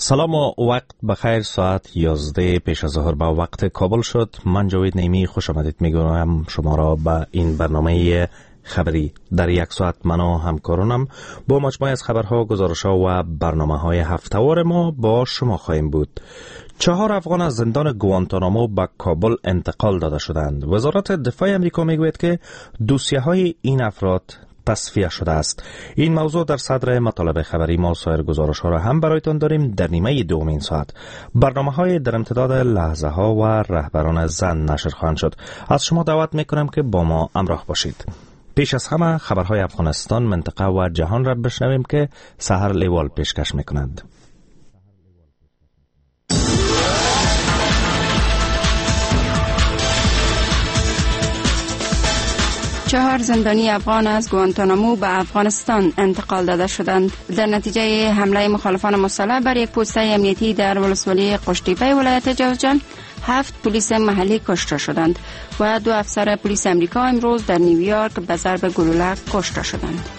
سلام و وقت بخیر. ساعت 11 پیش از ظهر به وقت کابل شد. من جاوید نیمی خوش آمدید میگویم شما را به این برنامه خبری. در یک ساعت من و همکارانم با مجموعه از خبرها، گزارش‌ها و برنامه‌های هفته‌وار ما با شما خواهیم بود. 4 افغان از زندان گوانتانامو به کابل انتقال داده شدند. وزارت دفاع امریکا میگوید که دوسیه‌های این افراد تصفیه شده است. این موضوع در صدر مطالب خبری ما. سایر گزارش‌ها را هم برایتان داریم در نیمه دوم این ساعت. برنامه‌های در امتداد لحظه‌ها و رهبران زن نشر خواهند شد. از شما دعوت می‌کنم که با ما همراه باشید. پیش از همه خبرهای افغانستان، منطقه و جهان را بشنویم که سحر لیوال پیشکش می‌کنند. 4 زندانی افغان از گوانتانامو به افغانستان انتقال داده شدند. در نتیجه حمله مخالفان مسلح بر یک پست امنیتی در ولسوالی قشتیپه ولایت جوزجان 7 پلیس محلی کشته شدند و 2 افسر پلیس امریکا امروز در نیویورک به ضرب گلوله کشته شدند.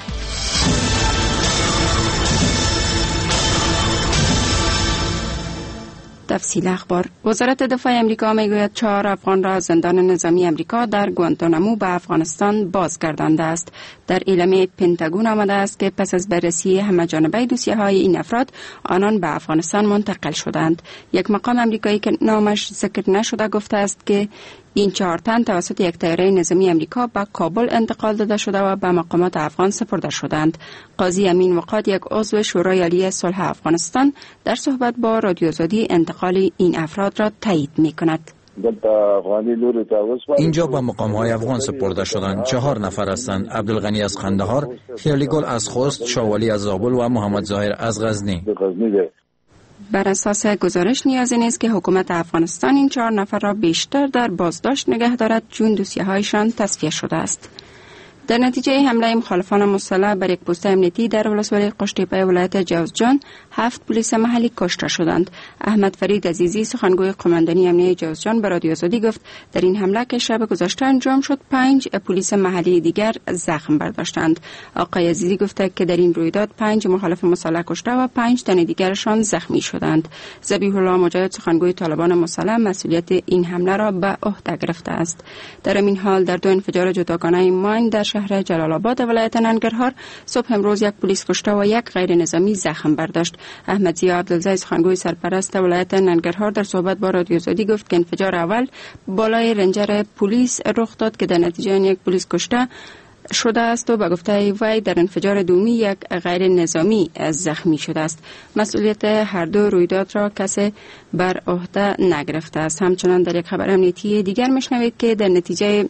تفصیل اخبار. وزارت دفاع امریکا میگوید 4 افغان را زندان نظامی امریکا در گوانتانامو به افغانستان بازگردانده است. در اعلامیه پنتاگون آمده است که پس از بررسی همه‌جانبه دوسیه‌های این افراد، آنان به افغانستان منتقل شدند. یک مقام امریکایی که نامش ذکر نشده گفته است که این 4 تن توسط یک طیاره نظامی امریکا به کابل انتقال داده شده و به مقامات افغان سپرده شدند. قاضی امین وقاد، یک عضو شورای عالی صلح افغانستان، در صحبت با رادیو آزادی انتقال این افراد را تایید می‌کند. اینجا به مقام‌های افغان سپرده شدند. 4 نفر هستند: عبدالغنی از قندهار، خیالی گل از خوست، شاولی از زابل و محمد ظاهر از غزنی. بر اساس گزارش نیازی نیست که حکومت افغانستان این 4 نفر را بیشتر در بازداشت نگه دارد، چون دوسیه‌هایشان تصفیه شده است. در نتیجه حمله مخالفان مسلح بر یک پست امنیتی در ولسوالی قشتیپه ولایت جوزجان 7 پلیس محلی کشته شدند. احمد فرید عزیزی، سخنگوی قماندانی امنیتی جوزجان، به رادیو آزادی گفت در این حمله که شب گذشته انجام شد 5 پلیس محلی دیگر زخم برداشتند. آقای عزیزی گفته که در این رویداد 5 مخالف مسلح کشته و 5 تن دیگرشان زخمی شدند. ذبیح الله مجاهد، سخنگوی طالبان مسلح، مسئولیت این حمله را به عهده گرفته است. در این حال در 2 انفجار جداگانه ماین در شهر جلال آباد ولایت ننگرهار صبح امروز 1 پلیس کشته و 1 غیر نظامی زخم برداشت. احمد ضیا عبدالزی، سخنگوی سرپرست ولایت ننگرهار، در صحبت با رادیو آزادی گفت که انفجار اول بالای رنجر پلیس رخ داد که در نتیجه آن 1 پلیس کشته شده است و به گفته وی در انفجار دومی 1 غیر نظامی زخمی شده است. مسئولیت هر 2 رویداد را کسی بر عهده نگرفته است. همچنان در یک خبر امنیتی دیگر میشنوید که در نتیجه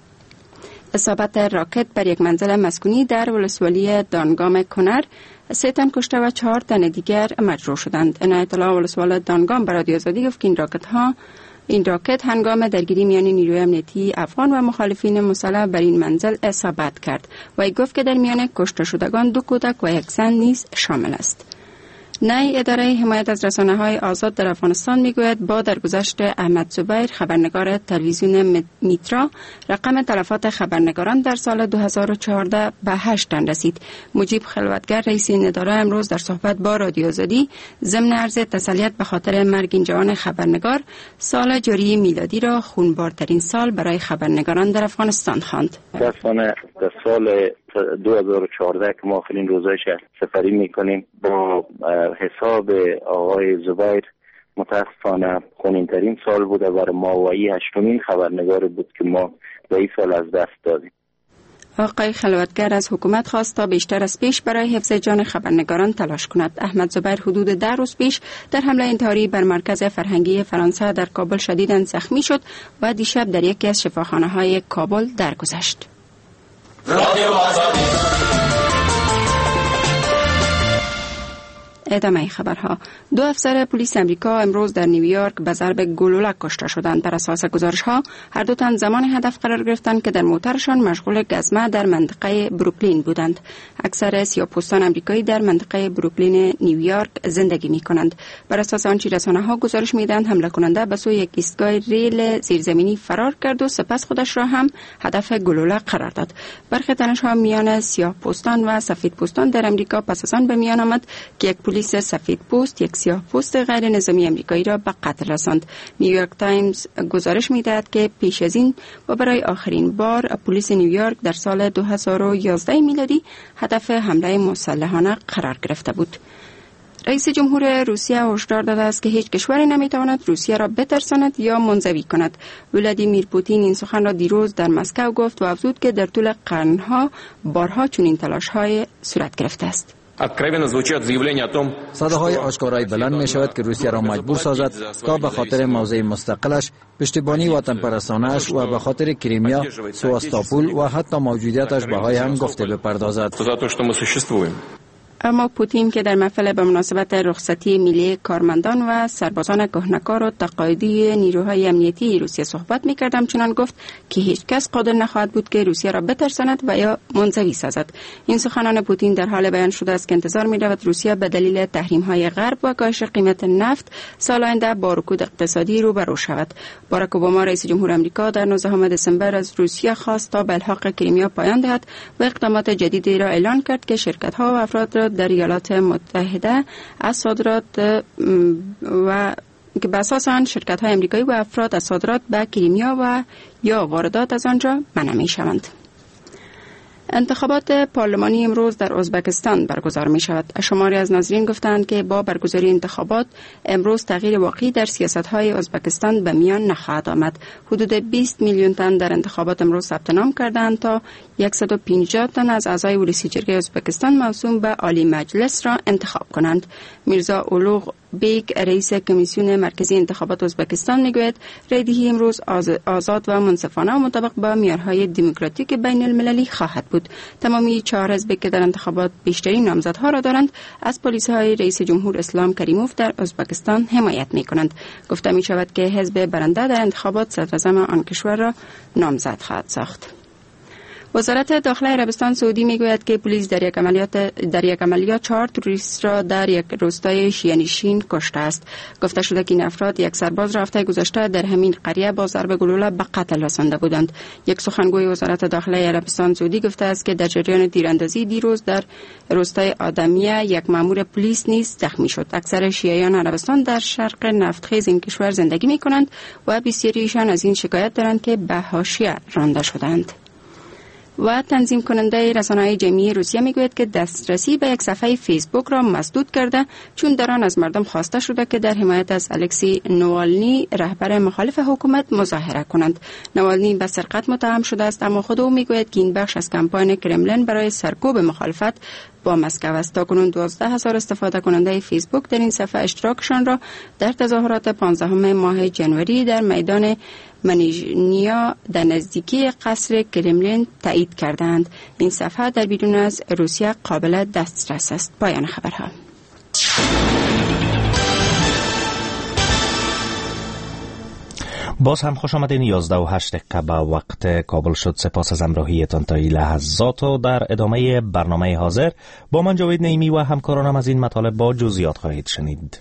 اصابت راکت بر یک منزل مسکونی در ولسوالی دانگام کنر 3 تن کشته و 4 تن دیگر مجروح شدند. عنایت الله، ولسوال دانگام، به رادیو آزادی گفت که این راکت هنگام درگیری میان نیروی امنیتی افغان و مخالفین مسلح بر این منزل اصابت کرد و گفت که در میان کشته شدگان 2 کودک و 1 زن نیز شامل است. نای اداره حمایت از رسانه‌های آزاد در افغانستان میگوید با درگذشت احمد زبیر، خبرنگار تلویزیون میترا، رقم تلفات خبرنگاران در سال 2014 به 8 تن رسید. مجیب خلوتگر، رئیس این اداره، امروز در صحبت با رادیو آزادی ضمن عرض تسلیت به خاطر مرگ این جوان خبرنگار، سال جاری میلادی را خونبارترین سال برای خبرنگاران در افغانستان خواند. در سال 2014 که ما آخرین روزایش سفری میکنیم، با حساب آقای زبیر متاسفانه خونین‌ترین سال بوده برای ما و این 8مین خبرنگار بود که ما به این سال از دست دادیم. آقای خلوتگر از حکومت خواست تا بیشتر از پیش برای حفظ جان خبرنگاران تلاش کند. احمد زبیر حدود 10 روز پیش در حمله انتحاری بر مرکز فرهنگی فرانسه در کابل شدیداً زخمی شد و دیشب در یکی از شفاخانه‌های کابل درگذشت. ادامه خبرها. 2 افسر پلیس امریکا امروز در نیویورک به ضرب گلوله کشته شدند. بر اساس گزارش‌ها هر 2 تن زمان هدف قرار گرفتند که در موترشان مشغول گزمه در منطقه بروکلین بودند. اکثر سیاه‌پوستان آمریکایی در منطقه بروکلین نیویورک زندگی می‌کنند. بر اساس آنچه رسانه‌ها گزارش می‌دهند، حمله کننده به سوی یک ایستگاه ریل زیرزمینی فرار کرد و سپس خودش را هم هدف گلوله قرار داد. برخی تنش‌ها میان سیاه‌پوستان و سفیدپوستان در آمریکا پس از آن به میان آمد که یک پلیس سفید پوست یک سیاه پوست غیر نظامی امریکایی را به قتل رساند. نیویورک تایمز گزارش می‌دهد که پیش از این و برای آخرین بار پلیس نیویورک در سال 2011 میلادی هدف حمله مسلحانه قرار گرفته بود. رئیس جمهور روسیه هشدار داده است که هیچ کشوری نمیتواند روسیه را بترساند یا منزوی کند. ولادیمیر پوتین این سخن را دیروز در مسکو گفت و افزود که در طول قرنها بارها چنین تلاش‌های صورت گرفته است. صداهای آشکارای بلند می شود که روسیه را مجبور سازد تا به خاطر موضع مستقلش، پشتیبانی وطن پرستانش و به خاطر کریمیا، سواستاپول و حتی موجودیتش بهای هم گفته بپردازد. اما پوتین که در محفل به مناسبت رخصتی ملی کارمندان و سربازان کهنکار و تقاعدی نیروهای امنیتی روسیه صحبت می‌کرد، همچنان گفت که هیچ کس قادر نخواهد بود که روسیه را بترساند و یا منزوی سازد. این سخنان پوتین در حال بیان شده است که انتظار می‌رود روسیه به دلیل تحریم‌های غرب و کاهش قیمت نفت سال آینده با رکود اقتصادی روبرو شود. باراک اوباما رئیس جمهور آمریکا در 19 دسامبر از روسیه خواست تا به الحاق کریمیا پایان دهد و اقدامات جدیدی را اعلان کرد که شرکت‌ها و افراد را در ایالات متحده از صادرات و که به اساس آن شرکت‌های آمریکایی و افراد از صادرات به کریمیا و یا واردات از آنجا منع می‌شوند. انتخابات پارلمانی امروز در ازبکستان برگزار می شود. شماری از ناظرین گفتند که با برگزاری انتخابات امروز تغییر واقعی در سیاست‌های ازبکستان به میان نخواهد آمد. حدود 20 میلیون تن در انتخابات امروز ثبت نام کردند تا 150 تن از اعضای ولسی جرگه ازبکستان موسوم به عالی مجلس را انتخاب کنند. میرزا اولوغ بیگ رئیس کمیسیون مرکزی انتخابات ازبکستان میگوید رایدهی امروز آزاد و منصفانه و مطابق با معیارهای دموکراتیک بین المللی خواهد بود. تمامی 4 حزب که در انتخابات بیشترین نامزدها را دارند از پالیسی‌های رئیس جمهور اسلام کریموف در ازبکستان حمایت می‌کنند. گفته می‌شود که حزب برنده در انتخابات صدراعظم آن کشور را نامزد خواهد ساخت. وزارت داخله عربستان سعودی میگوید که پلیس در یک عملیات 4 توریست را در یک روستای شیعه‌نشین کشته است. گفته شده که این افراد یک سرباز را هفته گذشته در همین قریه با ضرب گلوله به قتل رسانده بودند. یک سخنگوی وزارت داخله عربستان سعودی گفته است که در جریان تیراندازی دیروز در روستای آدمیه یک مأمور پلیس نیز زخمی شد. اکثر شیعیان عربستان در شرق نفتخیز این کشور زندگی می‌کنند و بسیاریشان از این شکایت دارند که به حاشیه رانده شدند. و تنظیم کننده رسانه‌های جمعی روسیه میگوید که دسترسی به یک صفحه فیسبوک را مسدود کرده چون در آن از مردم خواسته شده که در حمایت از الکسی نوالنی رهبر مخالف حکومت مظاهره کنند. نوالنی به سرقت متهم شده است، اما خود او میگوید که این بخش از کمپاین کرملین برای سرکوب مخالفت با مسکو است. تاکنون 12,000 استفاده کننده فیسبوک در این صفحه اشتراکشان را در تظاهرات 15 ماه جنوری در میدان منیژنیا در نزدیکی قصر کرملین تایید کردند. این صفحه در بیرون از روسیه قابل دسترس است. پایان خبرها. باز هم خوش آمدین. 11:08 به وقت کابل شد. سپاس از همراهیتان تا این لحظات و در ادامه برنامه حاضر با من جاوید نعیمی و همکارانم از این مطالب با جزئیات خواهید شنید.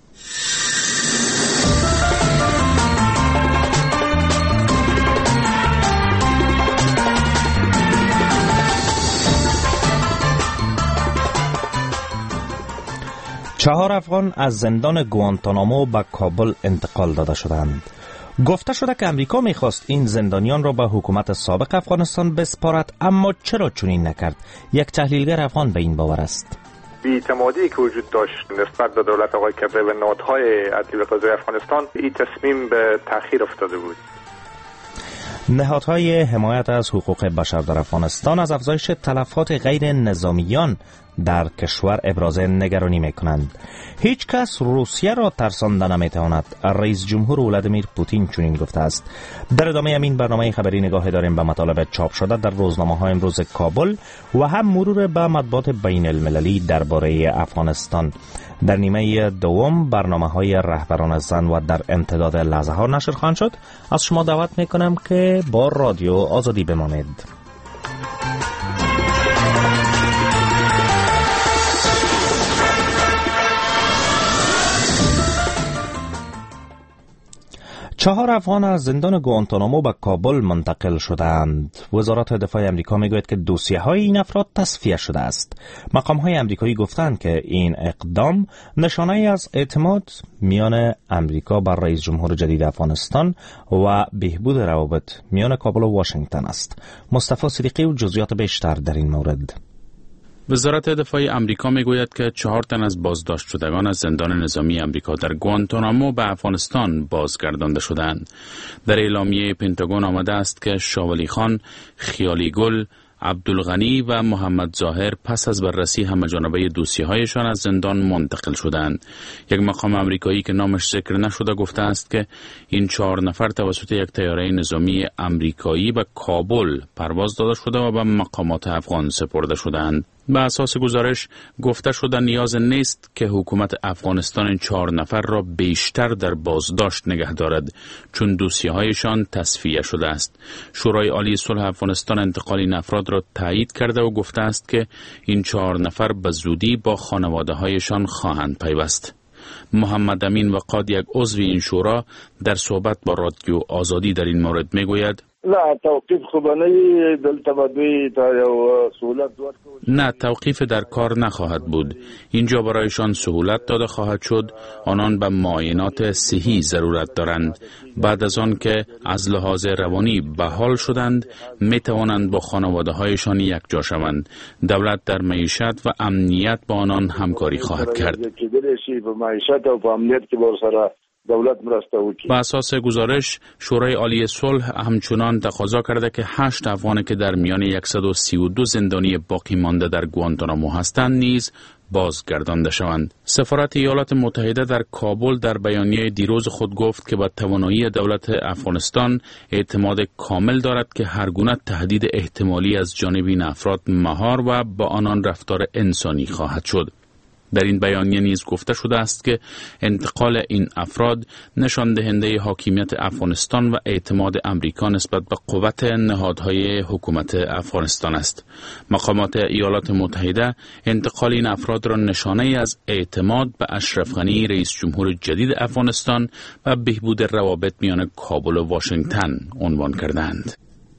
چهار افغان از زندان گوانتانامو به کابل انتقال داده شدند. گفته شده که امریکا میخواست این زندانیان را به حکومت سابق افغانستان بسپارد، اما چرا چنین نکرد؟ یک تحلیلگر افغان به این باور است. بی‌اعتمادی که وجود داشت نسبت به دولت آقای کبری و نهادهای عدلی و قضایی افغانستان، این تصمیم به تأخیر افتاده بود. نهادهای حمایت از حقوق بشر در افغانستان از افزایش تلفات غیر نظامیان در کشور ابراز نگرانی میکنند. هیچ کس روسیه را ترسانده نمیتواند. رئیس جمهور ولادیمیر پوتین چنین گفته است. در ادامه همین برنامه خبری نگاه داریم به مطالب چاپ شده در روزنامه‌های امروز کابل و هم مرور به مطبوعات بین المللی درباره افغانستان. در نیمه دوم برنامه‌های رهبران زن و در امتداد لحظه ها نشر خواهند شد. از شما دعوت میکنم که با رادیو آزادی بمانید. 4 افغان از زندان گوانتانامو به کابل منتقل شدند. وزارت دفاع امریکا میگوید که دوسیه‌های این افراد تصفیه شده است. مقام‌های امریکایی گفتند که این اقدام نشانه از اعتماد میان امریکا بر رئیس جمهور جدید افغانستان و بهبود روابط میان کابل و واشنگتن است. مصطفی صدیقی و جزئیات بیشتر در این مورد. وزارت دفاع امریکا میگوید که 4 تن از بازداشت شدگان از زندان نظامی امریکا در گوانتانامو به افغانستان بازگردانده شدند. در اعلامیه پنتاگون آمده است که شاولی خان، خیالی گل، عبدالغنی و محمد ظاهر پس از بررسی همه‌جانبه دوسیه‌هایشان از زندان منتقل شدند. یک مقام امریکایی که نامش ذکر نشده گفته است که این 4 نفر توسط یک طیاره نظامی امریکایی به کابل پرواز داده شده و به مقامات افغان سپرده شدند. به اساس گزارش گفته شده نیاز نیست که حکومت افغانستان این 4 نفر را بیشتر در بازداشت نگه دارد چون دوسیه‌هایشان تصفیه شده است. شورای عالی صلح افغانستان انتقال این افراد را تایید کرده و گفته است که این 4 نفر به زودی با خانواده‌هایشان خواهند پیوست. محمد امین وقاد، یک عضو این شورا، در صحبت با رادیو آزادی در این مورد میگوید: نه، توقیف در کار نخواهد بود. اینجا برایشان سهولت داده خواهد شد. آنان به معاینات صحی ضرورت دارند. بعد از آن که از لحاظ روانی بحال شدند می توانند با خانواده هایشان یک جا شوند. دولت در معیشت و امنیت با آنان همکاری خواهد کرد. با اساس گزارش شورای عالی صلح همچنان تقاضا کرده که 8 افغان که در میان 132 زندانی باقی مانده در گوانتانامو هستند نیز بازگردانده شوند. سفارت ایالات متحده در کابل در بیانیه دیروز خود گفت که با توانایی دولت افغانستان اعتماد کامل دارد که هر گونه تهدید احتمالی از جانب این افراد مهار و با آنان رفتار انسانی خواهد شد. در این بیانیه نیز گفته شده است که انتقال این افراد نشان دهنده حاکمیت افغانستان و اعتماد امریکا نسبت به قوت نهادهای حکومت افغانستان است. مقامات ایالات متحده انتقال این افراد را نشانه از اعتماد به اشرف غنی رئیس جمهور جدید افغانستان و بهبود روابط میان کابل و واشنگتن عنوان کردند.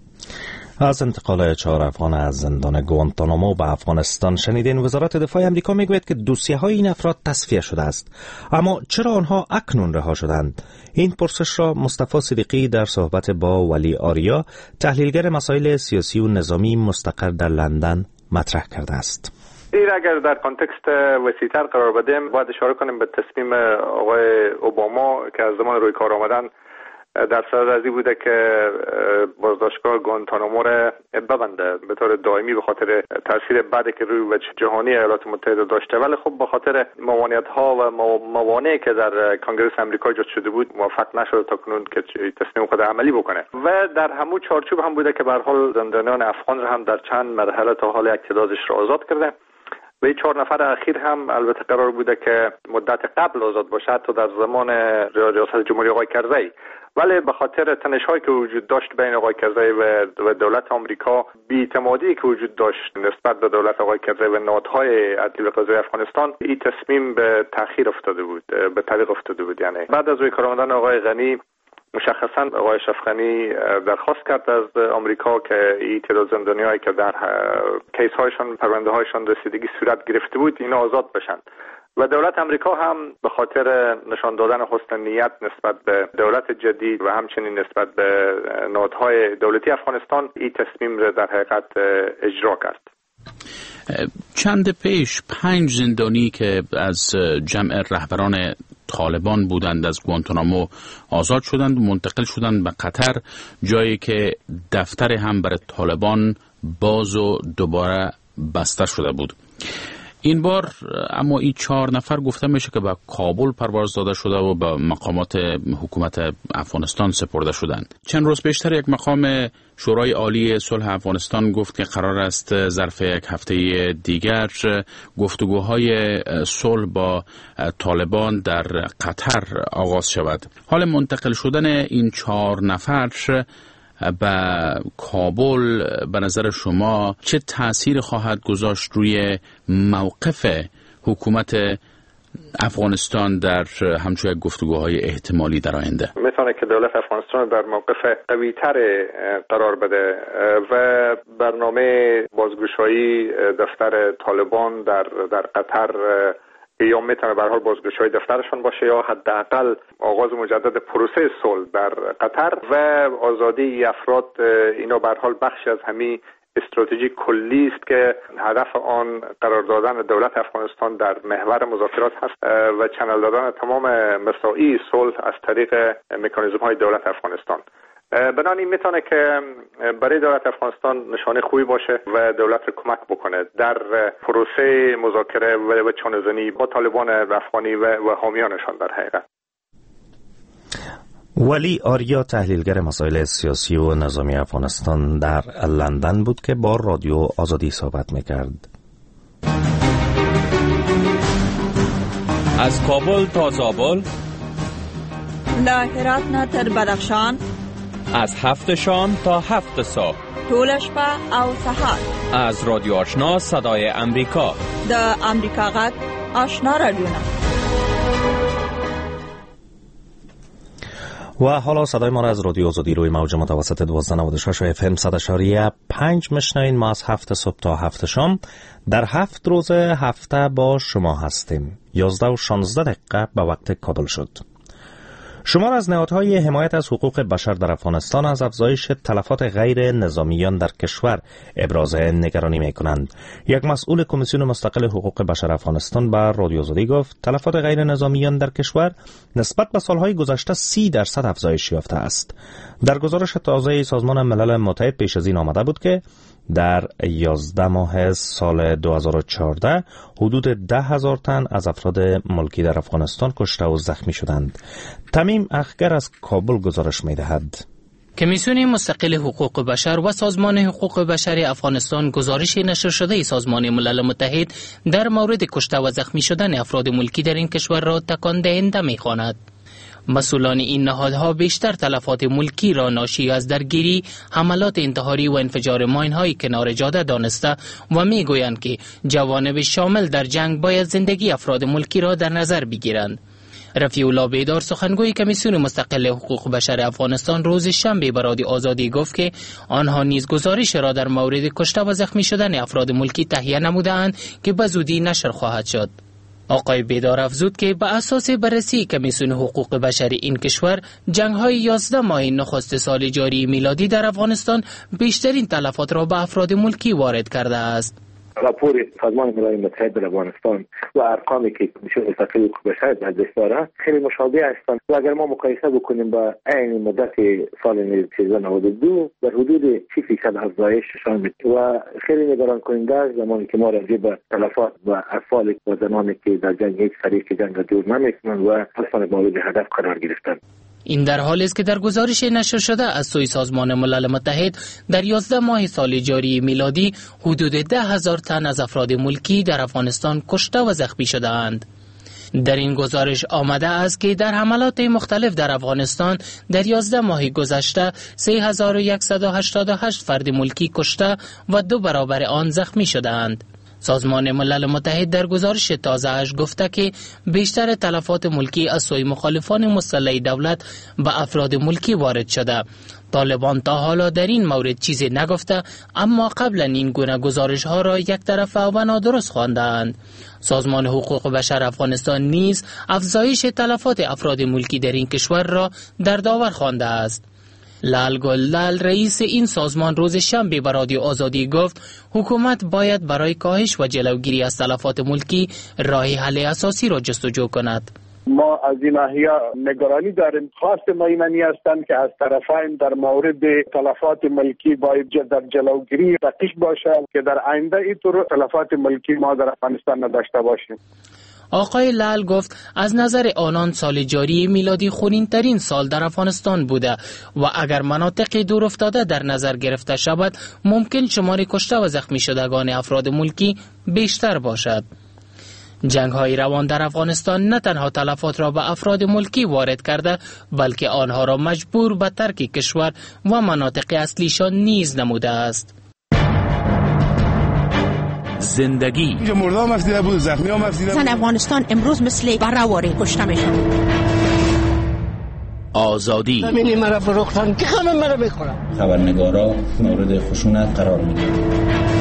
از انتقال 4 افغان از زندان گوانتانامو به افغانستان شنیدین. وزارت دفاع امریکا میگوید که دوسیه‌های این افراد تصفیه شده است. اما چرا آنها اکنون رها شدند؟ این پرسش را مصطفی صدیقی در صحبت با ولی آریا، تحلیلگر مسائل سیاسی و نظامی مستقر در لندن، مطرح کرده است. این اگر در کانتکست وسیع‌تر قرار بدیم باید اشاره کنیم به تصمیم آقای اوباما که از زمان روی کار آمدن در صدد از این بوده که بازداشتگاه گوانتانامو را ببنده به طور دائمی به خاطر تاثیر بعدی که روی وجه جهانی ایالات متحده داشته، ولی خب به خاطر موانعت‌ها و موانعی که در کنگره آمریکا ایجاد شده بود موفق نشد تا کنون که تصمیم خود عملی بکنه و در همون چارچوب هم بوده که به هر حال زندانیان افغان را هم در چند مرحله تا حال اعتراضش را آزاد کرده و این 4 نفر اخیر هم البته قرار بوده که مدت قبل آزاد باشه، حتی در زمان ریاست جمهوری آقای کرزی، ولی به خاطر تنش‌هایی که وجود داشت بین آقای کرزی و دولت آمریکا، بی‌اعتمادی که وجود داشت نسبت به دولت آقای کرزی و نهادهای عدلی قضایی افغانستان، این تصمیم به تأخیر افتاده بود، به تعویق افتاده بود. یعنی بعد از روی کار آمدن آقای غنی مشخصاً آقای اشرف غنی درخواست کرد از آمریکا که این تعداد زندانیایی که در کیس‌هایشان، پرونده‌هایشان رسیدگی صورت گرفته بود اینا آزاد بشن و دولت آمریکا هم به خاطر نشان دادن حسن نیت نسبت به دولت جدید و همچنین نسبت به نهادهای دولتی افغانستان این تصمیم را در حقیقت اجرا کرد. چند پیش 5 زندانی که از جمع رهبران طالبان بودند از گوانتانامو آزاد شدند و منتقل شدند به قطر، جایی که دفتر هم برای طالبان باز و دوباره بسته شده بود. این بار اما این 4 نفر گفته میشه که به کابل پرواز داده شده و به مقامات حکومت افغانستان سپرده شدند. چند روز پیشتر یک مقام شورای عالی صلح افغانستان گفت که قرار است ظرف یک هفته دیگر گفتگوهای صلح با طالبان در قطر آغاز شود. حال منتقل شدن این 4 نفر به کابل به نظر شما چه تأثیر خواهد گذاشت روی موقف حکومت افغانستان در همچون گفتگوهای احتمالی در آینده؟ میتونه که دولت افغانستان در موقف قوی‌تر قرار بده و برنامه بازگشایی دفتر طالبان در قطر یا میتونه به هر حال بازگشایی دفترشان باشه یا حداقل آغاز مجدد پروسه صلح در قطر و آزادی افراد، اینا به هر حال بخشی از همین استراتژی کلی است که هدف آن قرار دادن دولت افغانستان در محور مذاکرات هست و چنل دادن تمام مساعی صلح از طریق مکانیزم های دولت افغانستان. بنابراین میتونه که برای دولت افغانستان نشانه خوبی باشه و دولت رو کمک بکنه در پروسه مذاکره و چانه‌زنی با طالبان افغانی و حامیانشان در حقیقت. ولی آریا، تحلیلگر مسائل سیاسی و نظامی افغانستان، در لندن بود که با رادیو آزادی صحبت میکرد. از کابل تا زابل، له هرات نه تر بدخشان، از 7 شام تا 7 صبح، ټول شپه او سهار، از رادیو آشنا صدای امریکا، د امریکا غږ آشنا رادیو. و حالا صدای ما را از رادیو آزادی روی موج متوسط 1296 FM 100.5 میشنوین. ما از 7 صبح تا 7 شام در 7 روز هفته با شما هستیم. 11 و 16 دقیقه به وقت کابل شد. شمار از نهادهای حمایت از حقوق بشر در افغانستان از افزایش تلفات غیر نظامیان در کشور ابراز نگرانی می کنند. یک مسئول کمیسیون مستقل حقوق بشر افغانستان به رادیو آزادی گفت تلفات غیر نظامیان در کشور نسبت به سالهای گذشته 30% افزایش یافته است. در گزارش تازه سازمان ملل متحد پیش از این آمده بود که در 11 ماه سال 2014 حدود 10,000 تن از افراد ملکی در افغانستان کشته و زخمی شدند. تمیم اخگر از کابل گزارش می‌دهد. کمیسیون مستقل حقوق بشر و سازمان حقوق بشر افغانستان گزارش نشر شده سازمان ملل متحد در مورد کشته و زخمی شدن افراد ملکی در این کشور را تکان دهنده می‌خواند. مسئولان این نهادها بیشتر تلفات ملکی را ناشی از درگیری، حملات انتحاری و انفجار ماین‌های کنار جاده دانسته و می‌گویند که جوانب شامل در جنگ باید زندگی افراد ملکی را در نظر بگیرند. رفیع الله بیدار، سخنگوی کمیسیون مستقل حقوق بشر افغانستان، روز شنبه به رادیو آزادی گفت که آنها نیز گزارش را در مورد کشته و زخمی شدن افراد ملکی تهیه نمودند که به زودی نشر خواهد شد. آقای بیدار افزود که به اساس بررسی کمیسیون حقوق بشر این کشور، جنگ‌های 11 ماه نخست سال جاری میلادی در افغانستان بیشترین تلفات را به افراد ملکی وارد کرده است. راپور سازمان ملل متحد در افغانستان و ارقامی که کمیسیون مستقل حقوق بشر در دست داره خیلی مشابه هستند و اگر ما مقایسه بکنیم با عین مدت سال 1392 در حدود 30% افزایش نشان میده و خیلی نگران کننده است زمانی که ما راجع به تلفات و اطفال و زنانی که در جنگ هیچ فریق جنگ را دور نمیکنند و اصلا مورد هدف قرار گرفتند. این در حالی است که در گزارش نشر شده از سوی سازمان ملل متحد در 11 ماه سال جاری میلادی حدود 10,000 تن از افراد ملکی در افغانستان کشته و زخمی شده‌اند. در این گزارش آمده است که در حملات مختلف در افغانستان در 11 ماه گذشته 3188 فرد ملکی کشته و 2 برابر آن زخمی شده‌اند. سازمان ملل متحد در گزارش تازه‌اش گفته که بیشتر تلفات ملکی از سوی مخالفان مسلح دولت به افراد ملکی وارد شده. طالبان تا حالا در این مورد چیزی نگفته، اما قبلا این گونه گزارش‌ها را یک طرفه و نادرست خواندند. سازمان حقوق بشر افغانستان نیز افزایش تلفات افراد ملکی در این کشور را در داور خوانده است. لال گلدال، رئیس این سازمان، روز شنبه به رادیو آزادی گفت حکومت باید برای کاهش و جلوگیری از تلفات ملکی راه حل اساسی را جستجو کند. ما از این ناحیه نگرانی داریم. خواست ما اینی هستند که از طرفین در مورد تلفات ملکی باید در جلوگیری دقیق باشد که در آینده اینطور تلفات ملکی ما در افغانستان نداشته باشیم. آقای لال گفت از نظر آنان سال جاری میلادی خونین ترین سال در افغانستان بوده و اگر مناطق دور افتاده در نظر گرفته شود ممکن شمار کشته و زخمی شدگان افراد ملکی بیشتر باشد. جنگ های روان در افغانستان نه تنها تلفات را به افراد ملکی وارد کرده بلکه آنها را مجبور به ترک کشور و مناطق اصلیشان نیز نموده است. زندگی. اینجا مرده هم افزیده بود، زخمی هم افزیده بود. زن افغانستان امروز مثل بره‌واره کشته میشن. آزادی. همین مرا فروختن که همه مرا بخورن. خبرنگارا مورد خشونت قرار میگیرن.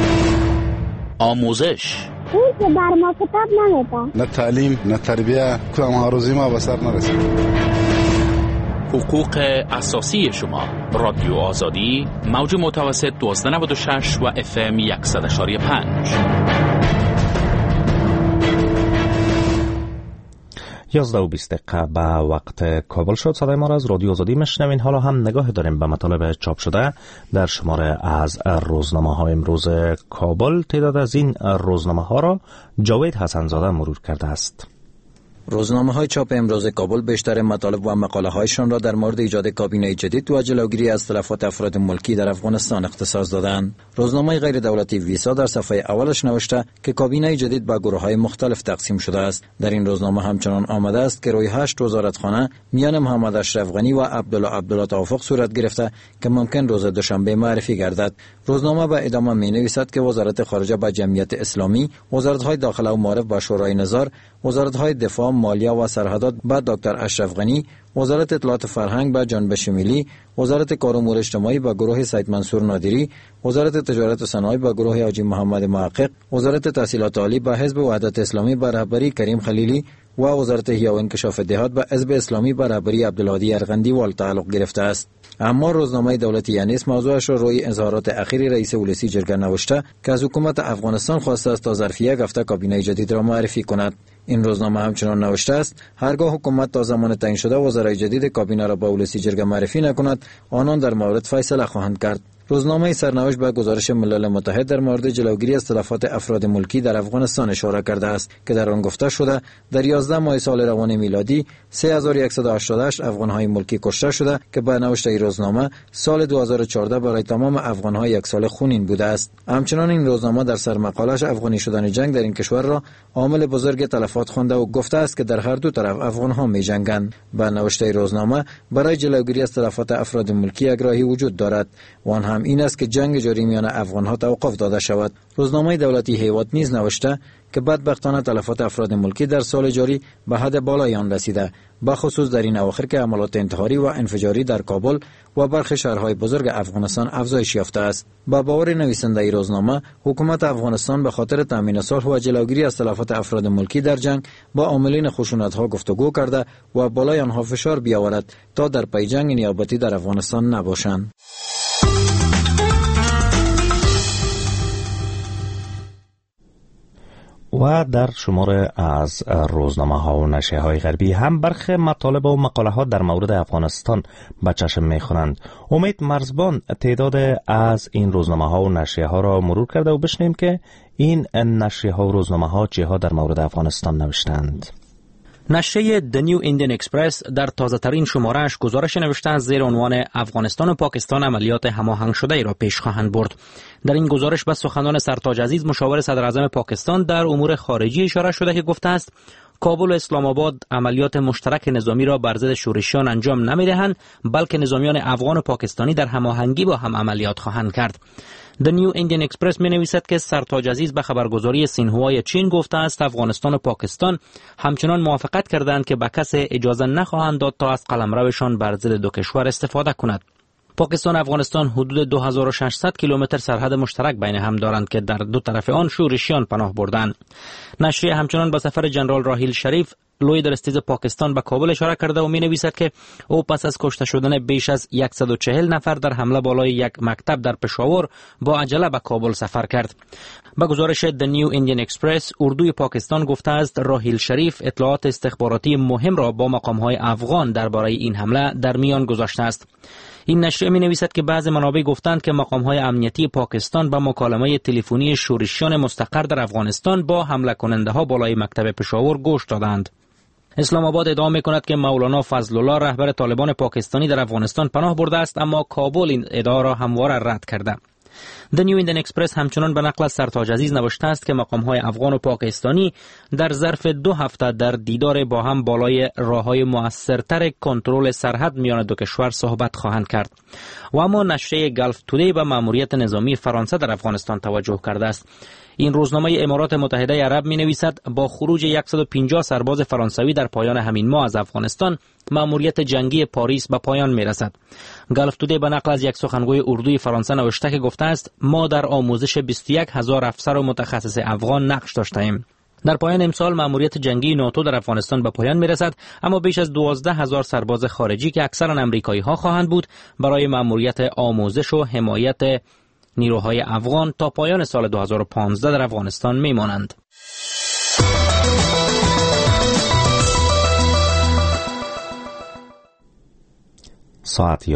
آموزش. اون که بر ما کتاب نمیده. نه تعلیم، نه تربیه، کدام هاروزی ما به سر نرسید. حقوق اساسی شما. رادیو آزادی، موج متوسط 1296 و FM 100.5. 11:20 به وقت کابل شد. صدای ما را از رادیو آزادی میشنوین. حالا هم نگاه داریم به مطالب چاپ شده در شماره از روزنامه های امروز کابل. تعداد از این روزنامه ها را جاوید حسنزاده مرور کرده است. روزنامه‌های چاپ امروز کابل بیشتر مطالب و مقاله‌هایشان را در مورد ایجاد کابینه جدید و جلوگیری از تلفات افراد ملکی در افغانستان اختصاص دادند. روزنامه غیر دولتی ویسا در صفحه اولش نوشته که کابینه جدید به گروه‌های مختلف تقسیم شده است. در این روزنامه همچنان آمده است که روی 8 وزارتخانه میان محمد اشرف غنی و عبدالله توافق صورت گرفته که ممکن روز دوشنبه معرفی گردد. روزنامه به ادامه می‌نویسد که وزارت خارجه به جمعیت اسلامی، وزارت‌های داخله و معارف به شورای نظار، وزارت‌های دفاع، مالیه و سرحدات به دکتر اشرف غنی، وزارت اطلاعات فرهنگ به جنبش ملی، وزارت کار و امور اجتماعی به گروه سید منصور نادری، وزارت تجارت و صنایع به گروه حاجی محمد محقق، وزارت تحصیلات عالی به حزب وحدت اسلامی به رهبری کریم خلیلی و وزارت احیا و انکشاف دهات به حزب اسلامی به رهبری عبدالهادی ارغندی وال تعلق گرفته است. اما روزنامه دولتی انیس موضوعش را روی اظهارات اخیر رئیس ولسی جرگه نوشته که از حکومت افغانستان خواسته است تا ظرف یک هفته کابینه جدید را معرفی کند. این روزنامه همچنان نوشته است هرگاه حکومت تا زمان تعیین شده وزرای جدید کابینه را به ولسی جرگه معرفی نکند، آنان در مورد فیصله خواهند کرد. روزنامه سرنوشت به گزارش ملل متحد در مورد جلوگیری از تلفات افراد ملکی در افغانستان اشاره کرده است که در آن گفته شده در 11 ماه سال روان میلادی 3188 افغان‌های ملکی کشته شده که به نوشته روزنامه سال 2014 برای تمام افغان‌ها یک سال خونین بوده است. همچنان این روزنامه در سرمقالش افغانی شدن جنگ در این کشور را عامل بزرگ تلفات خوانده و گفته است که در هر دو طرف افغان‌ها می‌جنگند. به نوشته روزنامه برای جلوگیری از تلفات افراد ملکی یک راهی وجود دارد و آن هم این است که جنگ جاری میان افغان‌ها توقف داده شود. روزنامه دولتی هیوات نیز نوشته که بدبختانه تلفات افراد ملکی در سال جاری به حد بالای آن رسیده، بخصوص در این اواخر که حملات انتحاری و انفجاری در کابل و برخی شهرهای بزرگ افغانستان افزایش یافته است. با باور نویسنده روزنامه، حکومت افغانستان به خاطر تامین صلح و جلوگیری از تلفات افراد ملکی در جنگ با عاملین خشونت‌ها گفتگو کرده و بالای آنها فشار بیاورد تا در پی جنگ نیابتی در افغانستان نباشند. و در شماره از روزنامه ها و نشریه های غربی هم برخی مطالب و مقاله ها در مورد افغانستان به چشم می خورند. امید مرزبان تعداد از این روزنامه ها و نشریه ها را مرور کرده و بشنیم که این نشریه ها و روزنامه ها چه ها در مورد افغانستان نوشتند. نشریه The New Indian Express در تازه ترین شماره‌اش گزارش نوشته از زیر عنوان افغانستان و پاکستان عملیات هماهنگ شده ای را پیش خواهند برد. در این گزارش به سخنان سرتاج عزیز مشاور صدر اعظم پاکستان در امور خارجی اشاره شده که گفته است کابل و اسلام آباد عملیات مشترک نظامی را بر ضد شورشیان انجام نمی‌دهند، بلکه نظامیان افغان و پاکستانی در هماهنگی با هم عملیات خواهند کرد. The New Indian Express می نویسد که سرتاج عزیز به خبرگزاری سینهوای چین گفته است افغانستان و پاکستان همچنان موافقت کردند که به کسی اجازه نخواهند داد تا از قلمروشان بر ضد دو کشور استفاده کند. پاکستان و افغانستان حدود 2600 کیلومتر سرحد مشترک بین هم دارند که در دو طرف آن شورشیان پناه بردند. نشریه همچنان به سفر جنرال راحیل شریف لوی درستیز پاکستان به کابل اشاره کرده و می نویسد که او پس از کشته شدن بیش از 140 نفر در حمله بالای یک مکتب در پشاور با عجله به کابل سفر کرد. به گزارش The New Indian Express اردوی پاکستان گفته است راحیل شریف اطلاعات استخباراتی مهم را با مقام‌های افغان درباره این حمله در میان گذاشته است. این نشریه می نویسد که بعض منابع گفتند که مقام‌های امنیتی پاکستان به مکالمه تلفنی شورشیان مستقر در افغانستان با حمله کننده‌ها بالای مکتب پشاور گوش دادند. اسلام آباد ادعا می‌کند که مولانا فضل الله رهبر طالبان پاکستانی در افغانستان پناه برده است، اما کابل این ادعا را همواره رد کرده. The New Indian Express همچنان به نقل از سرتاج عزیز نوشته است که مقام‌های افغان و پاکستانی در ظرف 2 هفته در دیدار با هم بالای راه‌های مؤثرتر کنترل سرحد میان دو کشور صحبت خواهند کرد. و اما نشریه گلف تودی به ماموریت نظامی فرانسه در افغانستان توجه کرده است. این روزنامه امارات متحده عرب می نویسد با خروج 150 سرباز فرانسوی در پایان همین ماه از افغانستان، مأموریت جنگی پاریس به پایان می رسد. گلف تودی به نقل از یک سخنگوی اردوی فرانسه نوشته که گفته است ما در آموزش 21,000 افسر و متخصص افغان نقش داشتیم. در پایان امسال مأموریت جنگی ناتو در افغانستان به پایان میرسد، اما بیش از 12,000 سرباز خارجی که اکثرا امریکایی ها خواهند بود برای مأموریت آموزش و حمایت نیروهای افغان تا پایان سال 2015 در افغانستان میمانند. ساعت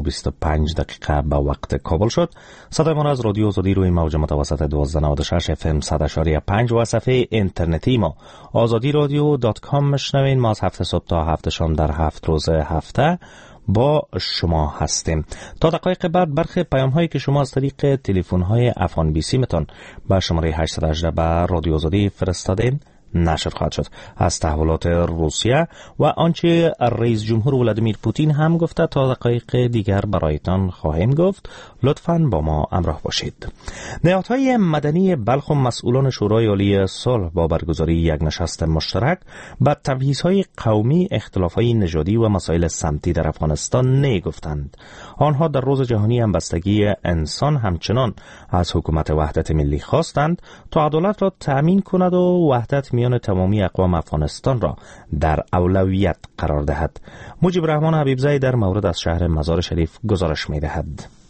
11:25 به وقت کابل شد. صدای ما از رادیو آزادی روی موج متوسط 1296 FM 100.5 و صفحه اینترنتی ما azadiradyo.com مشنوین. ما از 7 صبح تا 7 شام در 7 روز هفته با شما هستیم. تا دقایق بعد برخی پیام هایی که شما از طریق تلفن های افغان بی سی متون به شماره 818 به رادیو آزادی فرستادین نشر خواهد شد. از تحولات روسیه و آنچه رئیس جمهور ولادیمیر پوتین هم گفته تا دقایق دیگر برایتان خواهیم گفت. لطفاً با ما همراه باشید. نهادهای مدنی بلخ و مسئولان شورای عالی صلح با برگزاری یک نشست مشترک به تبعیض‌های قومی، اختلاف‌های نژادی و مسائل سمتی در افغانستان نه گفتند. آنها در روز جهانی همبستگی انسان همچنان از حکومت وحدت ملی خواستند تا عدالت را تأمین کند و وحدت میان تمامی اقوام افغانستان را در اولویت قرار دهد. مجیب رحمان حبیبزی در مورد از شهر مزار شریف گزارش می‌دهد.